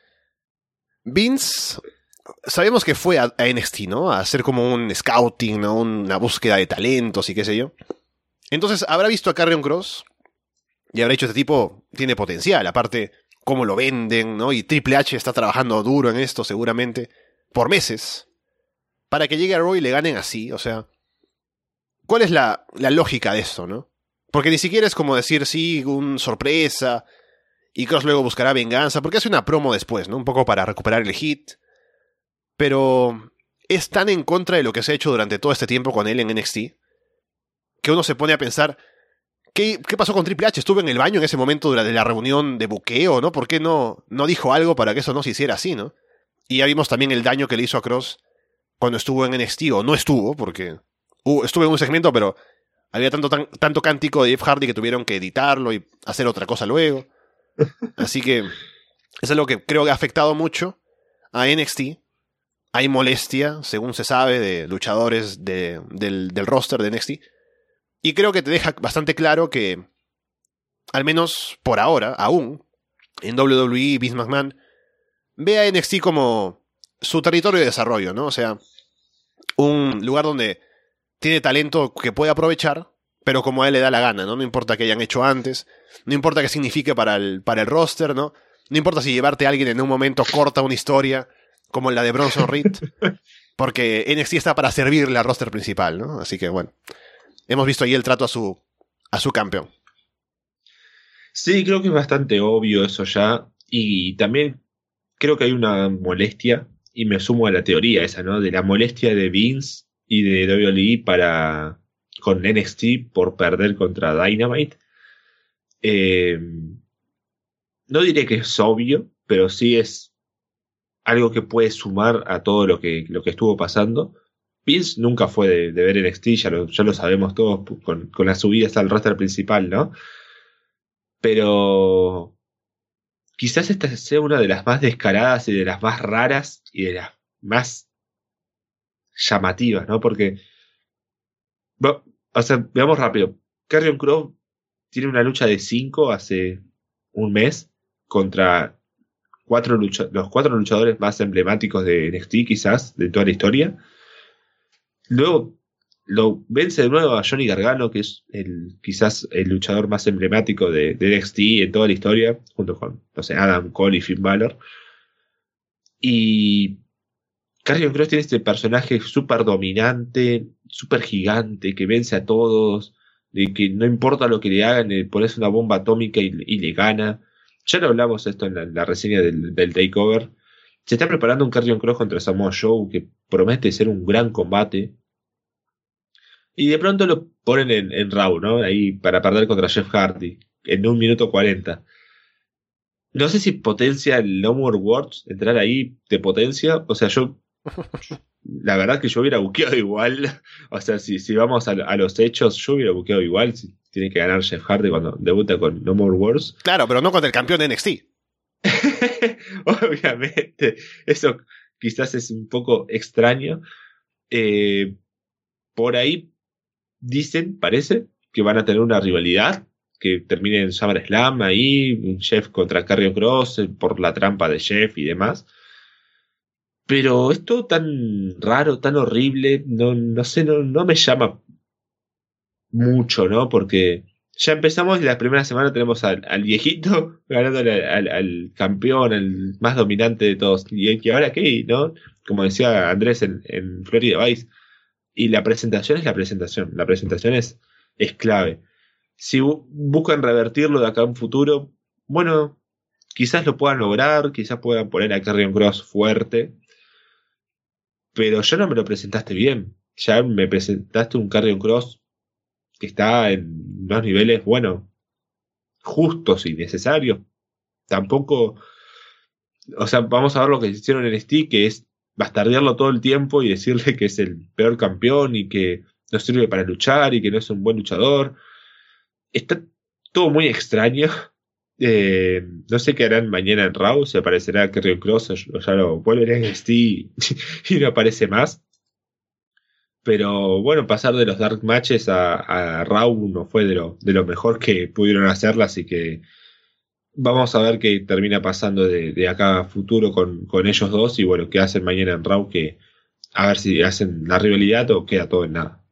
Vince... Sabemos que fue a, a N X T, ¿no? A hacer como un scouting, ¿no? Una búsqueda de talentos y qué sé yo. Entonces habrá visto a Karrion Kross y habrá dicho, este tipo tiene potencial. Aparte, cómo lo venden, ¿no? Y Triple H está trabajando duro en esto seguramente. Por meses. Para que llegue a Raw y le ganen así. O sea... ¿Cuál es la, la lógica de esto, no? Porque ni siquiera es como decir, sí, un sorpresa, y Kross luego buscará venganza, porque hace una promo después, ¿no? Un poco para recuperar el hit. Pero es tan en contra de lo que se ha hecho durante todo este tiempo con él en N X T, que uno se pone a pensar, ¿qué, qué pasó con Triple H? ¿Estuvo en el baño en ese momento durante la reunión de buqueo, no? ¿Por qué no, no dijo algo para que eso no se hiciera así, no? Y ya vimos también el daño que le hizo a Kross cuando estuvo en N X T, o no estuvo, porque... Uh, estuve en un segmento, pero había tanto, tan, tanto cántico de Jeff Hardy que tuvieron que editarlo y hacer otra cosa luego. Así que eso es algo que creo que ha afectado mucho a N X T. Hay molestia, según se sabe, de luchadores de, del, del roster de N X T. Y creo que te deja bastante claro que, al menos por ahora, aún, en W W E, Vince McMahon ve a N X T como su territorio de desarrollo, ¿no? O sea, un lugar donde tiene talento que puede aprovechar, pero como a él le da la gana, ¿no? No importa qué hayan hecho antes, no importa qué signifique para el, para el roster, ¿no? No importa si llevarte a alguien en un momento corta una historia, como la de Bronson Reed, porque N X T está para servirle al roster principal, ¿no? Así que, bueno, hemos visto ahí el trato a su, a su campeón. Sí, creo que es bastante obvio eso ya, y también creo que hay una molestia, y me sumo a la teoría esa, ¿no? De la molestia de Vince y de W W E para con N X T por perder contra Dynamite. Eh, no diré que es obvio, pero sí es algo que puede sumar a todo lo que, lo que estuvo pasando. Vince nunca fue de, de ver N X T, ya lo, ya lo sabemos todos con, con las subidas al roster principal, ¿no? Pero quizás esta sea una de las más descaradas y de las más raras y de las más llamativas, ¿no? Porque, bueno, o sea, veamos rápido. Karrion Kross tiene una lucha de cinco hace un mes contra cuatro lucha- los cuatro luchadores más emblemáticos de N X T, quizás, de toda la historia. Luego lo vence de nuevo a Johnny Gargano, que es el quizás el luchador más emblemático de, de N X T en toda la historia, junto con, no sé, Adam Cole y Finn Balor. Y Karrion Kross tiene este personaje súper dominante, súper gigante, que vence a todos, de que no importa lo que le hagan, le pones una bomba atómica y, y le gana. Ya lo hablamos esto en la, la reseña del, del Takeover. Se está preparando un Karrion Kross contra Samoa Joe que promete ser un gran combate. Y de pronto lo ponen en, en Raw, ¿no? Ahí para perder contra Jeff Hardy, en un minuto cuarenta. No sé si potencia el No More Words, entrar ahí te potencia. O sea, yo la verdad que yo hubiera buqueado igual. O sea, si, si vamos a, a los hechos, yo hubiera buqueado igual. Si tiene que ganar Jeff Hardy cuando debuta con No More Wars. Claro, pero no contra el campeón de N X T. Obviamente, eso quizás es un poco extraño. Eh, por ahí dicen, parece, que van a tener una rivalidad que termine en SummerSlam ahí, Jeff contra Karrion Kross por la trampa de Jeff y demás. Pero esto tan raro, tan horrible, no, no sé, no, no me llama mucho, ¿no? Porque ya empezamos y la primera semana tenemos al, al viejito ganándole al, al, al campeón, el más dominante de todos. Y, y ahora qué, ¿no? Como decía Andrés en, en Florida Vice. Y la presentación es la presentación. La presentación es, es clave. Si bu- buscan revertirlo de acá a un futuro, bueno, quizás lo puedan lograr, quizás puedan poner a Karrion Kross fuerte. Pero ya no me lo presentaste bien. Ya me presentaste un Karrion Kross que está en unos niveles, bueno, justos y necesarios. Tampoco, o sea, vamos a ver lo que hicieron en N X T, que es bastardearlo todo el tiempo y decirle que es el peor campeón y que no sirve para luchar y que no es un buen luchador. Está todo muy extraño. Eh, no sé qué harán mañana en Raw, si aparecerá Karrion Kross o ya lo vuelven a N X T y, y no aparece más. Pero bueno, pasar de los dark matches a, a Raw no fue de lo, de lo mejor que pudieron hacerla, así que vamos a ver qué termina pasando de, de acá a futuro con, con ellos dos y bueno, qué hacen mañana en Raw, que a ver si hacen la rivalidad o queda todo en nada.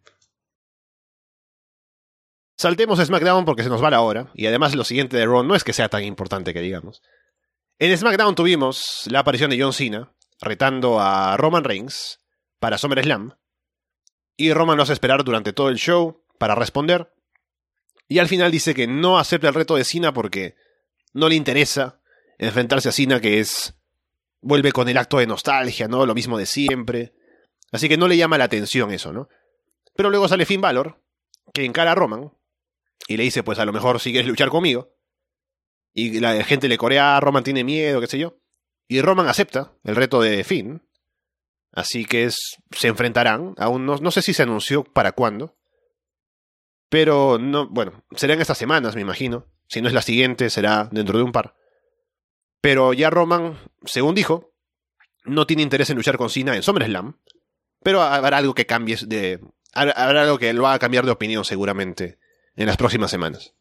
Saltemos a SmackDown porque se nos va la hora, y además lo siguiente de Raw no es que sea tan importante que digamos. En SmackDown tuvimos la aparición de John Cena retando a Roman Reigns para SummerSlam, y Roman lo hace esperar durante todo el show para responder, y al final dice que no acepta el reto de Cena porque no le interesa enfrentarse a Cena, que es... vuelve con el acto de nostalgia, ¿no? Lo mismo de siempre. Así que no le llama la atención eso, ¿no? Pero luego sale Finn Balor, que encara a Roman, y le dice, pues a lo mejor si quieres luchar conmigo. Y la gente le corea, Roman tiene miedo, qué sé yo. Y Roman acepta el reto de Finn. Así que es, se enfrentarán. Aún no, no sé si se anunció para cuándo. Pero no, bueno, serán estas semanas, me imagino. Si no es la siguiente, será dentro de un par. Pero ya Roman, según dijo, no tiene interés en luchar con Cena en SummerSlam. Pero habrá algo que cambie de... habrá algo que lo haga cambiar de opinión seguramente en las próximas semanas.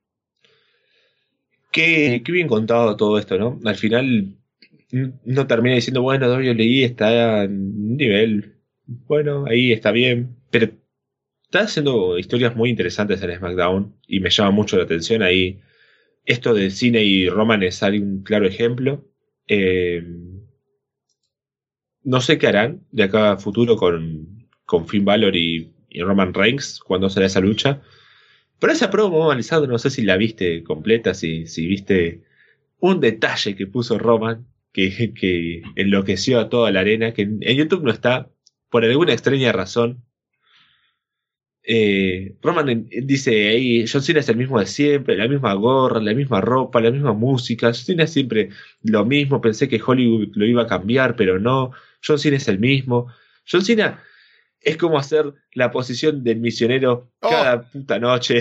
Qué, qué bien contado todo esto, ¿no? Al final no termina diciendo, bueno, W W E está en un nivel, bueno, ahí está bien, pero está haciendo historias muy interesantes en SmackDown y me llama mucho la atención ahí. Esto de Cena y Roman es un claro ejemplo. Eh, no sé qué harán de acá a futuro con, con Finn Balor y, y Roman Reigns cuando será esa lucha. Pero esa promo, Alisandro, no sé si la viste completa, si, si viste un detalle que puso Roman, que, que enloqueció a toda la arena, que en, en YouTube no está, por alguna extraña razón. Eh, Roman en, dice ahí, John Cena es el mismo de siempre, la misma gorra, la misma ropa, la misma música, John Cena es siempre lo mismo, pensé que Hollywood lo iba a cambiar, pero no, John Cena es el mismo. John Cena... es como hacer la posición del misionero oh. cada puta noche.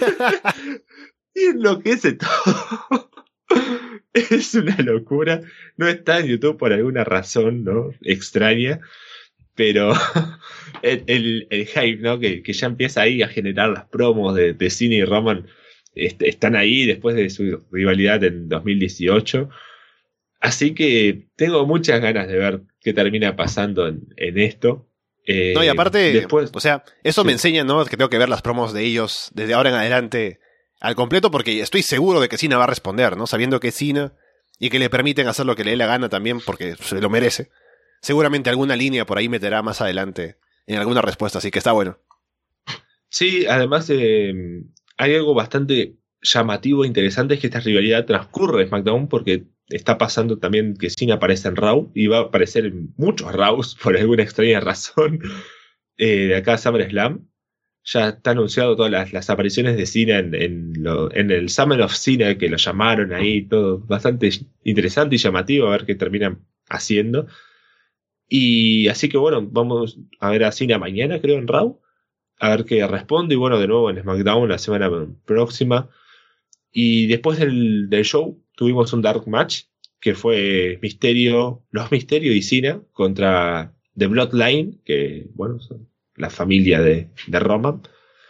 Y enloquece todo. Es una locura. No está en YouTube por alguna razón, ¿no? Extraña. Pero el, el, el hype, ¿no? Que, que ya empieza ahí a generar las promos de, de Cena y Roman. Est- están ahí después de su rivalidad en dos mil dieciocho. Así que tengo muchas ganas de ver qué termina pasando en, en esto. Eh, no, y aparte, después, o sea, eso sí. me enseña, ¿no? Que tengo que ver las promos de ellos desde ahora en adelante al completo, porque estoy seguro de que Cena va a responder, ¿no? Sabiendo que es Cena y que le permiten hacer lo que le dé la gana también, porque se lo merece. Seguramente alguna línea por ahí meterá más adelante en alguna respuesta, así que está bueno. Sí, además eh, hay algo bastante llamativo e interesante, es que esta rivalidad transcurre en SmackDown porque está pasando también que Cena aparece en Raw y va a aparecer en muchos Raws por alguna extraña razón eh, de acá a SummerSlam. Ya está anunciado todas las, las apariciones de Cena en, en, lo, en el Summer of Cena, que lo llamaron ahí, todo bastante interesante y llamativo, a ver qué terminan haciendo. Y así que bueno, vamos a ver a Cena mañana, creo, en Raw. A ver qué responde. Y bueno, de nuevo en SmackDown la semana próxima. Y después del, del show tuvimos un Dark Match. Que fue Misterio, los Misterio y Cena contra The Bloodline. Que bueno, son la familia de, de Roman.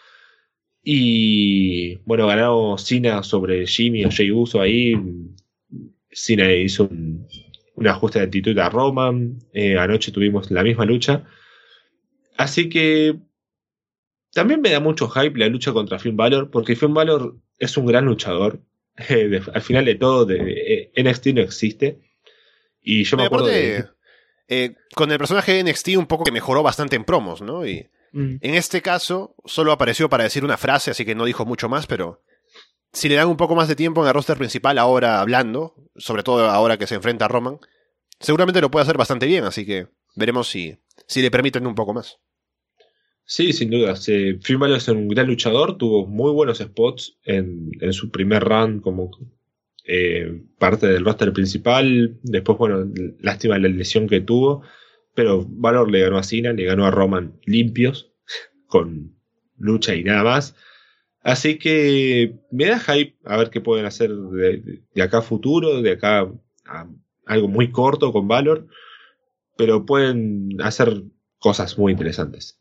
Y bueno, ganó Cena sobre Jimmy o Jey Uso ahí. Cena hizo un, un ajuste de actitud a Roman. Eh, anoche tuvimos la misma lucha. Así que también me da mucho hype la lucha contra Finn Balor, porque Finn Balor es un gran luchador. Eh, de, al final de todo, de, eh, N X T no existe. Y yo me Y acuerdo aparte, de... eh, con el personaje de N X T un poco que mejoró bastante en promos, ¿no? Y Mm. en este caso solo apareció para decir una frase, así que no dijo mucho más, pero si le dan un poco más de tiempo en el roster principal ahora hablando, sobre todo ahora que se enfrenta a Roman, seguramente lo puede hacer bastante bien, así que veremos si, si le permiten un poco más. Sí, sin duda. Eh, Finn Balor es un gran luchador, tuvo muy buenos spots en, en su primer run como eh, parte del roster principal. Después, bueno, lástima la lesión que tuvo, pero Balor le ganó a Cena, le ganó a Roman limpios, con lucha y nada más. Así que me da hype a ver qué pueden hacer de, de acá a futuro, de acá a algo muy corto con Balor, pero pueden hacer cosas muy interesantes.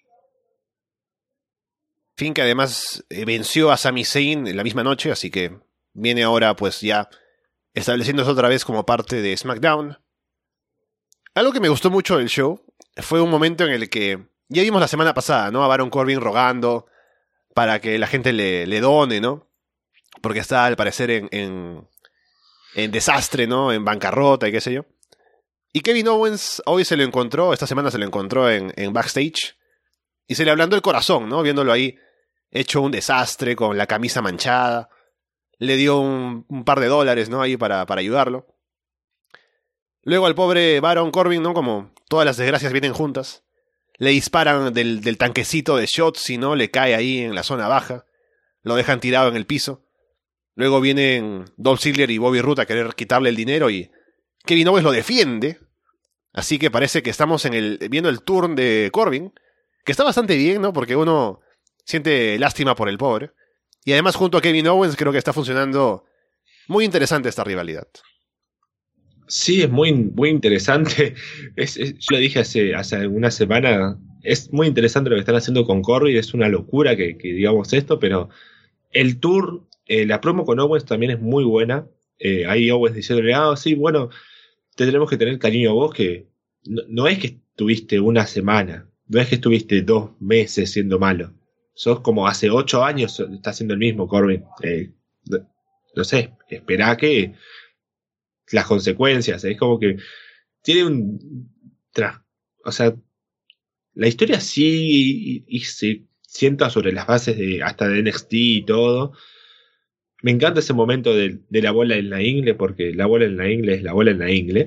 Finn que además eh, venció a Sami Zayn en la misma noche, así que viene ahora pues ya estableciéndose otra vez como parte de SmackDown. Algo que me gustó mucho del show fue un momento en el que ya vimos la semana pasada, ¿no? A Baron Corbin rogando para que la gente le, le done, ¿no? Porque está al parecer en, en, en desastre, ¿no? En bancarrota y qué sé yo. Y Kevin Owens hoy se lo encontró, esta semana se lo encontró en, en backstage y se le ablandó el corazón, ¿no? Viéndolo ahí hecho un desastre con la camisa manchada. Le dio un, un par de dólares, ¿no? Ahí para, para ayudarlo. Luego al pobre Baron Corbin, ¿no? Como todas las desgracias vienen juntas. Le disparan del, del tanquecito de Shotzi, ¿no? Le cae ahí en la zona baja. Lo dejan tirado en el piso. Luego vienen Dolph Ziggler y Bobby Roode a querer quitarle el dinero y Kevin Owens lo defiende. Así que parece que estamos en el, viendo el turn de Corbin, que está bastante bien, ¿no? Porque uno siente lástima por el pobre. Y además junto a Kevin Owens creo que está funcionando muy interesante esta rivalidad. Sí, es muy, muy interesante. Es, es, yo lo dije hace, hace una semana. Es muy interesante lo que están haciendo con Corbin. Es una locura que, que digamos esto, pero el tour, eh, la promo con Owens también es muy buena. Eh, ahí Owens diciéndole, ah, sí, bueno, te tenemos que tener cariño a vos, que no, no es que estuviste una semana, no es que estuviste dos meses siendo malo. Sos como hace ocho años está haciendo el mismo, Corbin. Eh, no, no sé, esperá que las consecuencias, es como que tiene un... Tra, o sea, la historia sí y, y se sienta sobre las bases de hasta de N X T y todo. Me encanta ese momento de, de la bola en la ingle, porque la bola en la ingle es la bola en la ingle.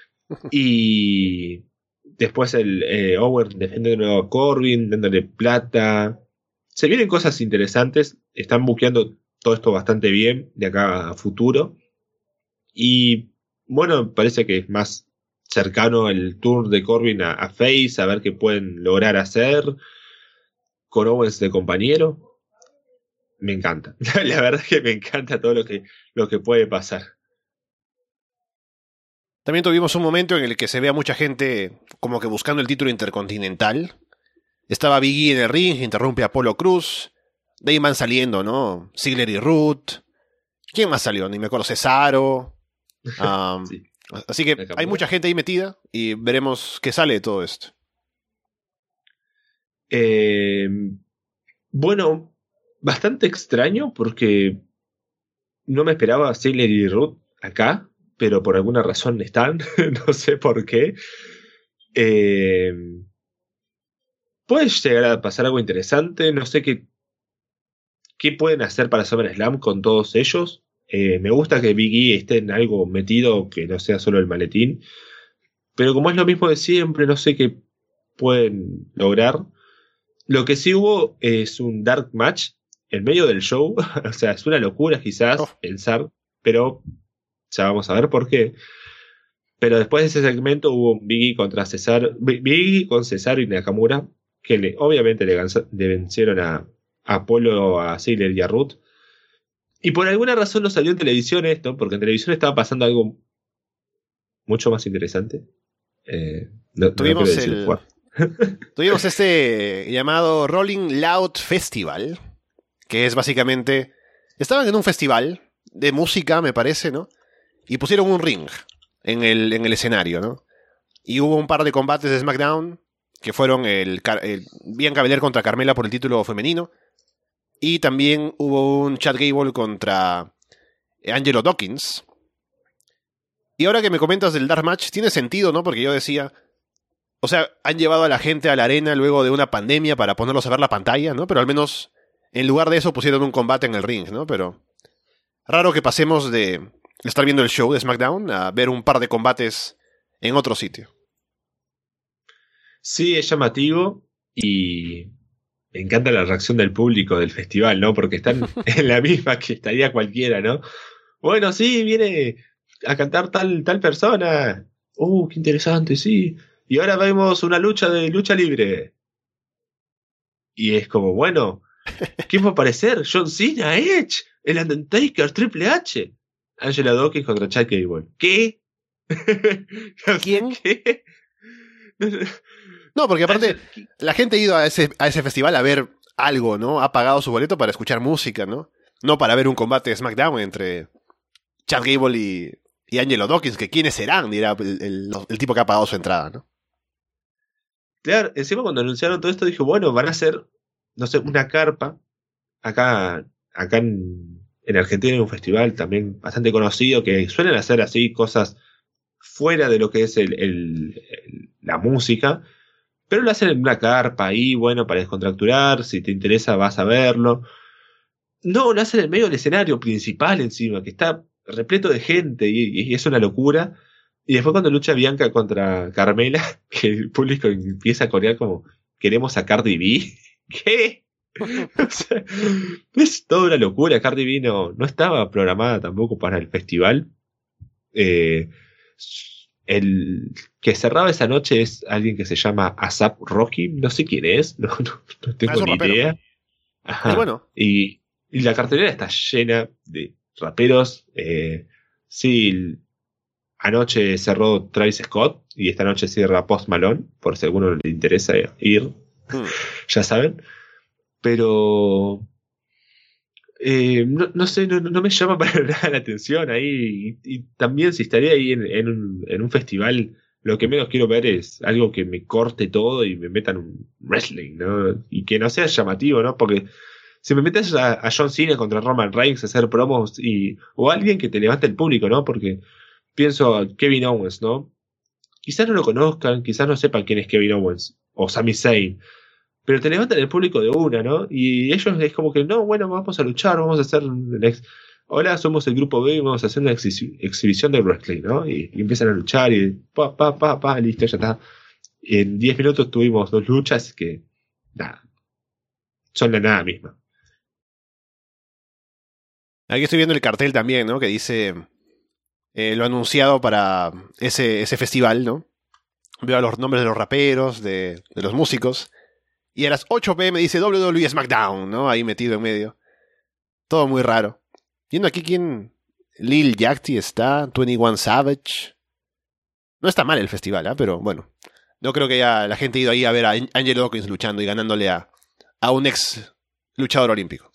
Y después el eh, Owen defendiendo a Corbin, dándole plata. Se vienen cosas interesantes, están buqueando todo esto bastante bien de acá a futuro. Y bueno, parece que es más cercano el tour de Corbin a, a Face, a ver qué pueden lograr hacer con Owens de compañero. Me encanta. La verdad es que me encanta todo lo que, lo que puede pasar. También tuvimos un momento en el que se ve a mucha gente como que buscando el título intercontinental. Estaba Big E en el ring, interrumpe a Apollo Crews. De ahí van saliendo, ¿no? Ziggler y Roode. ¿Quién más salió? Ni me acuerdo. Cesaro. Um, Sí. Así que hay mucha gente ahí metida y veremos qué sale de todo esto. Eh, bueno, bastante extraño porque no me esperaba a Ziggler y Roode acá, pero por alguna razón están, no sé por qué. Eh, puede llegar a pasar algo interesante, no sé qué, qué pueden hacer para SummerSlam con todos ellos. Eh, me gusta que Big E esté en algo metido, que no sea solo el maletín, pero como es lo mismo de siempre, no sé qué pueden lograr. Lo que sí hubo es un dark match en medio del show, o sea, es una locura quizás Oh. pensar, pero ya vamos a ver por qué. Pero después de ese segmento hubo un Biggie contra Cesaro, Biggie con Cesaro y Nakamura, que le, obviamente le, ganso, le vencieron a, a Apolo, a Ziggler y a Ruth. Y por alguna razón no salió en televisión esto, porque en televisión estaba pasando algo mucho más interesante. Eh, no, tuvimos, no el, tuvimos este llamado Rolling Loud Festival, que es básicamente... Estaban en un festival de música, me parece, ¿no? Y pusieron un ring en el, en el escenario, ¿no? Y hubo un par de combates de SmackDown, que fueron el, el Bianca Belair contra Carmela por el título femenino. Y también hubo un Chad Gable contra Angelo Dawkins. Y ahora que me comentas del Dark Match, tiene sentido, ¿no? Porque yo decía... O sea, han llevado a la gente a la arena luego de una pandemia para ponerlos a ver la pantalla, ¿no? Pero al menos, en lugar de eso, pusieron un combate en el ring, ¿no? Pero... Raro que pasemos de estar viendo el show de SmackDown a ver un par de combates en otro sitio. Sí, es llamativo y... Me encanta la reacción del público del festival, ¿no? Porque están en la misma que estaría cualquiera, ¿no? Bueno, sí, viene a cantar tal, tal persona. Uh, qué interesante, sí. Y ahora vemos una lucha de lucha libre. Y es como, bueno, ¿quién va a aparecer? John Cena, Edge, el Undertaker, Triple H. Angela Dawkins contra Chad Gable. ¿Qué? ¿Quién? ¿Qué? No, porque aparte, la gente ha ido a ese, a ese festival a ver algo, ¿no? Ha pagado su boleto para escuchar música, ¿no? No para ver un combate de SmackDown entre Chad Gable y, y Angelo Dawkins, que quiénes serán, dirá el, el, el tipo que ha pagado su entrada, ¿no? Claro, encima cuando anunciaron todo esto dije, bueno, van a hacer, no sé, una carpa. Acá, acá en, en Argentina hay un festival también bastante conocido que suelen hacer así cosas fuera de lo que es el, el, el, la música. Pero lo hacen en una carpa ahí, bueno, para descontracturar. Si te interesa, vas a verlo. No, lo hacen en medio del escenario principal encima, que está repleto de gente y, y es una locura. Y después cuando lucha Bianca contra Carmela, que el público empieza a corear como, queremos a Cardi B. ¿Qué? O sea, es toda una locura. Cardi B no, no estaba programada tampoco para el festival. Eh... El que cerraba esa noche es alguien que se llama A$AP Rocky, no sé quién es, no, no, no tengo ni rapero. idea. Ajá. Bueno. Y, y la cartelera está llena de raperos. Eh, sí, anoche cerró Travis Scott y esta noche cierra Post Malone, por si a alguno le interesa ir, hmm. ya saben. Pero... Eh, no, no sé, no, no me llama para nada la atención ahí. Y, y también si estaría ahí en, en, un, en un festival, lo que menos quiero ver es algo que me corte todo y me metan un wrestling, ¿no? Y que no sea llamativo, ¿no? Porque si me metes a, a John Cena contra Roman Reigns a hacer promos y, o alguien que te levante el público, ¿no? Porque pienso a Kevin Owens, ¿no? Quizás no lo conozcan, quizás no sepan quién es Kevin Owens o Sami Zayn. Pero te levantan el público de una, ¿no? Y ellos es como que, no, bueno, vamos a luchar, vamos a hacer... Ex- Hola, somos el grupo B y vamos a hacer una ex- exhibición de wrestling, ¿no? Y, y empiezan a luchar y pa, pa, pa, pa, listo, ya está. Y en diez minutos tuvimos dos luchas que, nada, son la nada misma. Aquí estoy viendo el cartel también, ¿no? Que dice eh, lo anunciado para ese, ese festival, ¿no? Veo los nombres de los raperos, de, de los músicos... Y a las ocho pm dice doble u doble u E SmackDown, ¿no? Ahí metido en medio. Todo muy raro. Viendo aquí quién... Lil Yachty está, veintiuno Savage. No está mal el festival, ¿eh? Pero bueno. No creo que ya la gente ha ido ahí a ver a Angelo Dawkins luchando y ganándole a, a un ex luchador olímpico.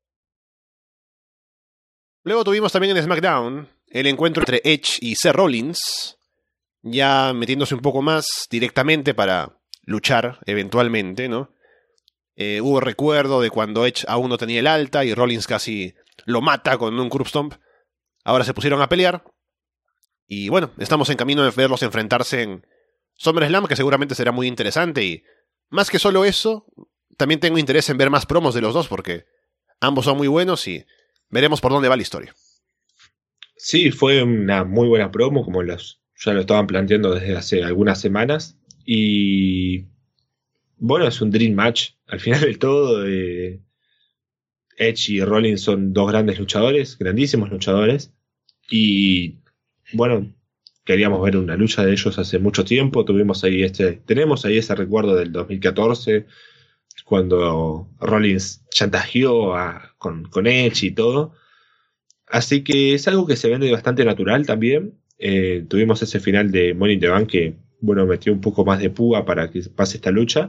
Luego tuvimos también en SmackDown el encuentro entre Edge y Seth Rollins. Ya metiéndose un poco más directamente para luchar eventualmente, ¿no? Eh, hubo recuerdo de cuando Edge aún no tenía el alta y Rollins casi lo mata con un curb stomp. Ahora se pusieron a pelear. Y bueno, estamos en camino de verlos enfrentarse en SummerSlam, que seguramente será muy interesante. Y más que solo eso, también tengo interés en ver más promos de los dos, porque ambos son muy buenos y veremos por dónde va la historia. Sí, fue una muy buena promo, como los, ya lo estaban planteando desde hace algunas semanas. Y... bueno, es un dream match. Al final del todo, eh, Edge y Rollins son dos grandes luchadores, grandísimos luchadores. Y bueno, queríamos ver una lucha de ellos hace mucho tiempo. Tuvimos ahí este, tenemos ahí ese recuerdo del dos mil catorce, cuando Rollins chantajeó a, con, con Edge y todo. Así que es algo que se vende bastante natural también. Eh, tuvimos ese final de Money in the Bank que, bueno, metió un poco más de púa para que pase esta lucha.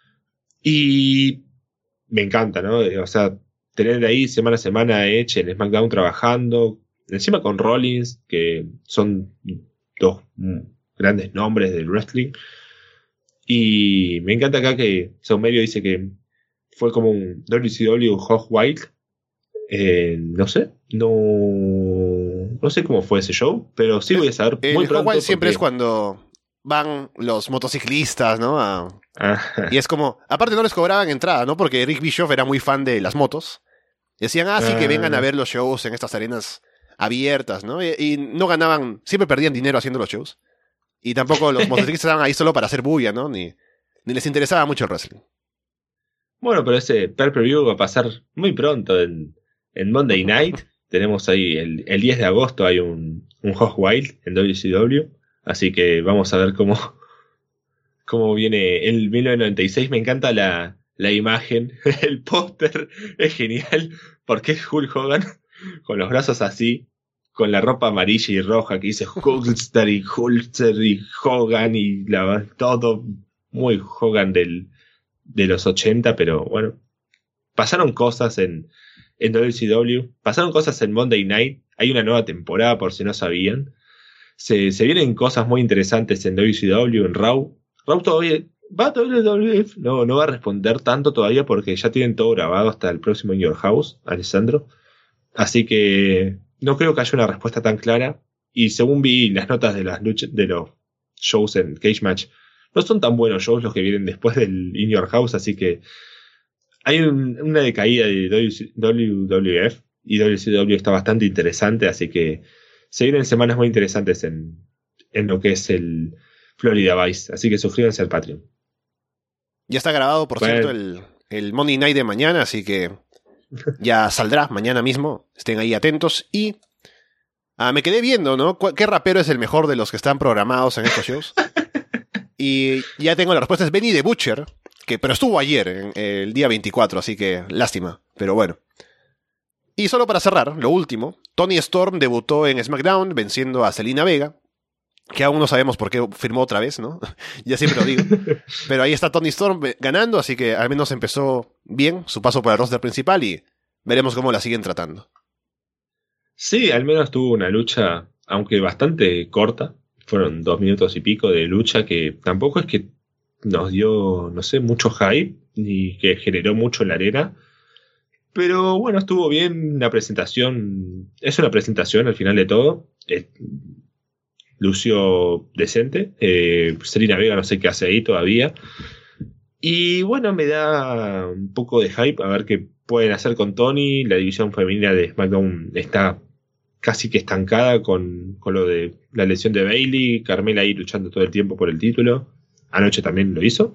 Y me encanta, ¿no? O sea, tener ahí semana a semana Edge en SmackDown trabajando, encima con Rollins, que son dos grandes nombres del wrestling. Y me encanta acá que Saumerio dice que fue como un W C W Hog Wild. Eh, no sé, no no sé cómo fue ese show, pero sí voy a saber el muy Hog pronto. Wild siempre porque... es cuando van los motociclistas, ¿no? A... Ah. Y es como, aparte no les cobraban entrada, ¿no? Porque Eric Bischoff era muy fan de las motos. Decían, ah, sí, que Ah. vengan a ver los shows en estas arenas abiertas, ¿no? Y, y no ganaban, siempre perdían dinero haciendo los shows. Y tampoco los motociclistas estaban ahí solo para hacer bulla, ¿no? Ni, ni les interesaba mucho el wrestling. Bueno, pero ese pay-per-view va a pasar muy pronto en, en Monday Night. Tenemos ahí el, el diez de agosto hay un, un Hog Wild en W C W. Así que vamos a ver cómo, cómo viene el mil novecientos noventa y seis. Me encanta la, la imagen. El póster es genial porque es Hulk Hogan con los brazos así, con la ropa amarilla y roja que dice Hulkster y Hulkster y Hogan y la, todo muy Hogan del, de los ochenta, pero bueno, pasaron cosas en, en W C W, pasaron cosas en Monday Night, hay una nueva temporada por si no sabían, se, se vienen cosas muy interesantes en W C W, en Raw, Raw todavía, va a W W F, no, no va a responder tanto todavía porque ya tienen todo grabado hasta el próximo In Your House, Alessandro, así que no creo que haya una respuesta tan clara, y según vi las notas de las luchas, de los shows en Cage Match, no son tan buenos shows los que vienen después del In Your House, así que hay un, una decaída de W W F y W C W está bastante interesante, así que se vienen semanas muy interesantes en, en lo que es el Florida Vice, así que suscríbanse al Patreon. Ya está grabado, por Bueno. cierto, el, el Monday Night de mañana, así que ya saldrá mañana mismo, estén ahí atentos. Y ah, me quedé viendo, ¿no? ¿Qué rapero es el mejor de los que están programados en estos shows? Y ya tengo la respuesta, es Benny the Butcher, que, pero estuvo ayer, en, el día veinticuatro, así que lástima, pero bueno. Y solo para cerrar, lo último, Toni Storm debutó en SmackDown venciendo a Zelina Vega, que aún no sabemos por qué firmó otra vez, ¿no? Ya siempre lo digo. Pero ahí está Toni Storm ganando, así que al menos empezó bien su paso por el roster principal y veremos cómo la siguen tratando. Sí, al menos tuvo una lucha, aunque bastante corta. Fueron dos minutos y pico de lucha que tampoco es que nos dio, no sé, mucho hype, ni que generó mucho en la arena. Pero bueno, estuvo bien la presentación. Es una presentación al final de todo. Eh, lució decente. Eh, Zelina Vega no sé qué hace ahí todavía. Y bueno, me da un poco de hype a ver qué pueden hacer con Toni. La división femenina de SmackDown está casi que estancada con, con lo de la lesión de Bayley, Carmela ahí luchando todo el tiempo por el título, anoche también lo hizo,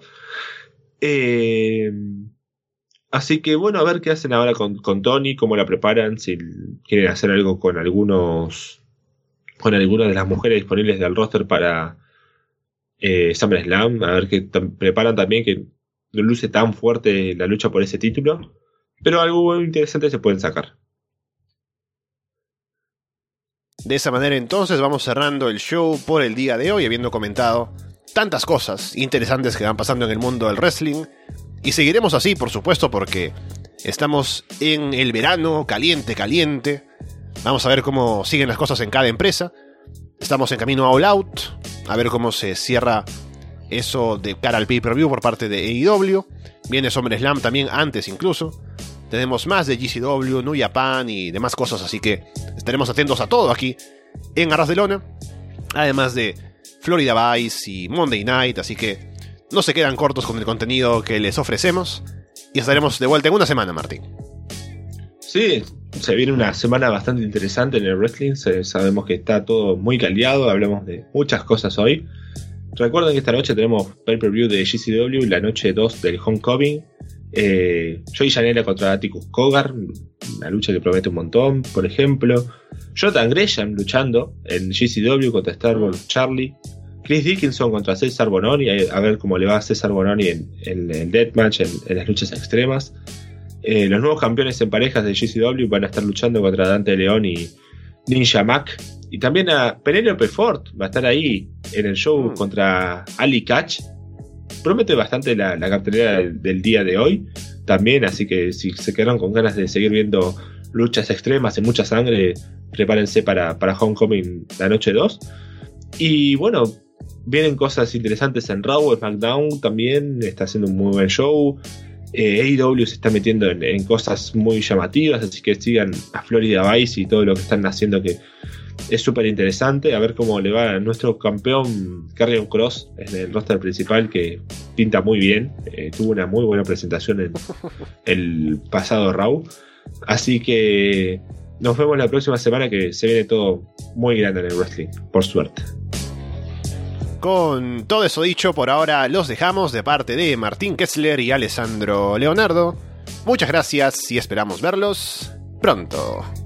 eh, así que bueno, a ver qué hacen ahora con, con Toni, cómo la preparan, si quieren hacer algo con algunos con algunas de las mujeres disponibles del roster para eh, SummerSlam, a ver qué tam- preparan también, que no luce tan fuerte la lucha por ese título, pero algo interesante se pueden sacar. De esa manera entonces vamos cerrando el show por el día de hoy, habiendo comentado tantas cosas interesantes que van pasando en el mundo del wrestling. Y seguiremos así, por supuesto, porque estamos en el verano caliente, caliente. Vamos a ver cómo siguen las cosas en cada empresa. Estamos en camino a All Out, a ver cómo se cierra eso de cara al pay-per-view por parte de A E W. Viene SummerSlam también antes incluso. Tenemos más de G C W, New Japan y demás cosas, así que estaremos atentos a todo aquí en Arras de Lona. Además de Florida Vice y Monday Night, así que no se quedan cortos con el contenido que les ofrecemos. Y estaremos de vuelta en una semana, Martín. Sí, se viene una semana bastante interesante en el wrestling. Se- sabemos que está todo muy caldeado. Hablamos de muchas cosas hoy. Recuerden que esta noche tenemos pay-per-view de G C W, la noche dos del Homecoming. Eh, Joey Janela contra Atticus Cogar, una lucha que promete un montón, por ejemplo. Jonathan Gresham luchando en G C W contra Starball Charlie. Chris Dickinson contra César Bononi, a ver cómo le va a César Bononi en, en el Deathmatch, en, en las luchas extremas. Eh, los nuevos campeones en parejas de G C W van a estar luchando contra Dante León y Ninja Mac. Y también a Penelope Ford va a estar ahí en el show mm. contra Ali Catch. Promete bastante la, la cartelera del, del día de hoy también, así que si se quedaron con ganas de seguir viendo luchas extremas y mucha sangre, prepárense para, para Homecoming la noche dos. Y bueno, vienen cosas interesantes en Raw. SmackDown también está haciendo un muy buen show. eh, A E W se está metiendo en, en cosas muy llamativas, así que sigan a Florida Vice y todo lo que están haciendo, que es súper interesante. A ver cómo le va a nuestro campeón Karrion Kross en el roster principal, que pinta muy bien. eh, tuvo una muy buena presentación en el pasado Raw, así que nos vemos la próxima semana, que se viene todo muy grande en el wrestling, por suerte. Con todo eso dicho, por ahora los dejamos de parte de Martín Kessler y Alessandro Leonardo. Muchas gracias y esperamos verlos pronto.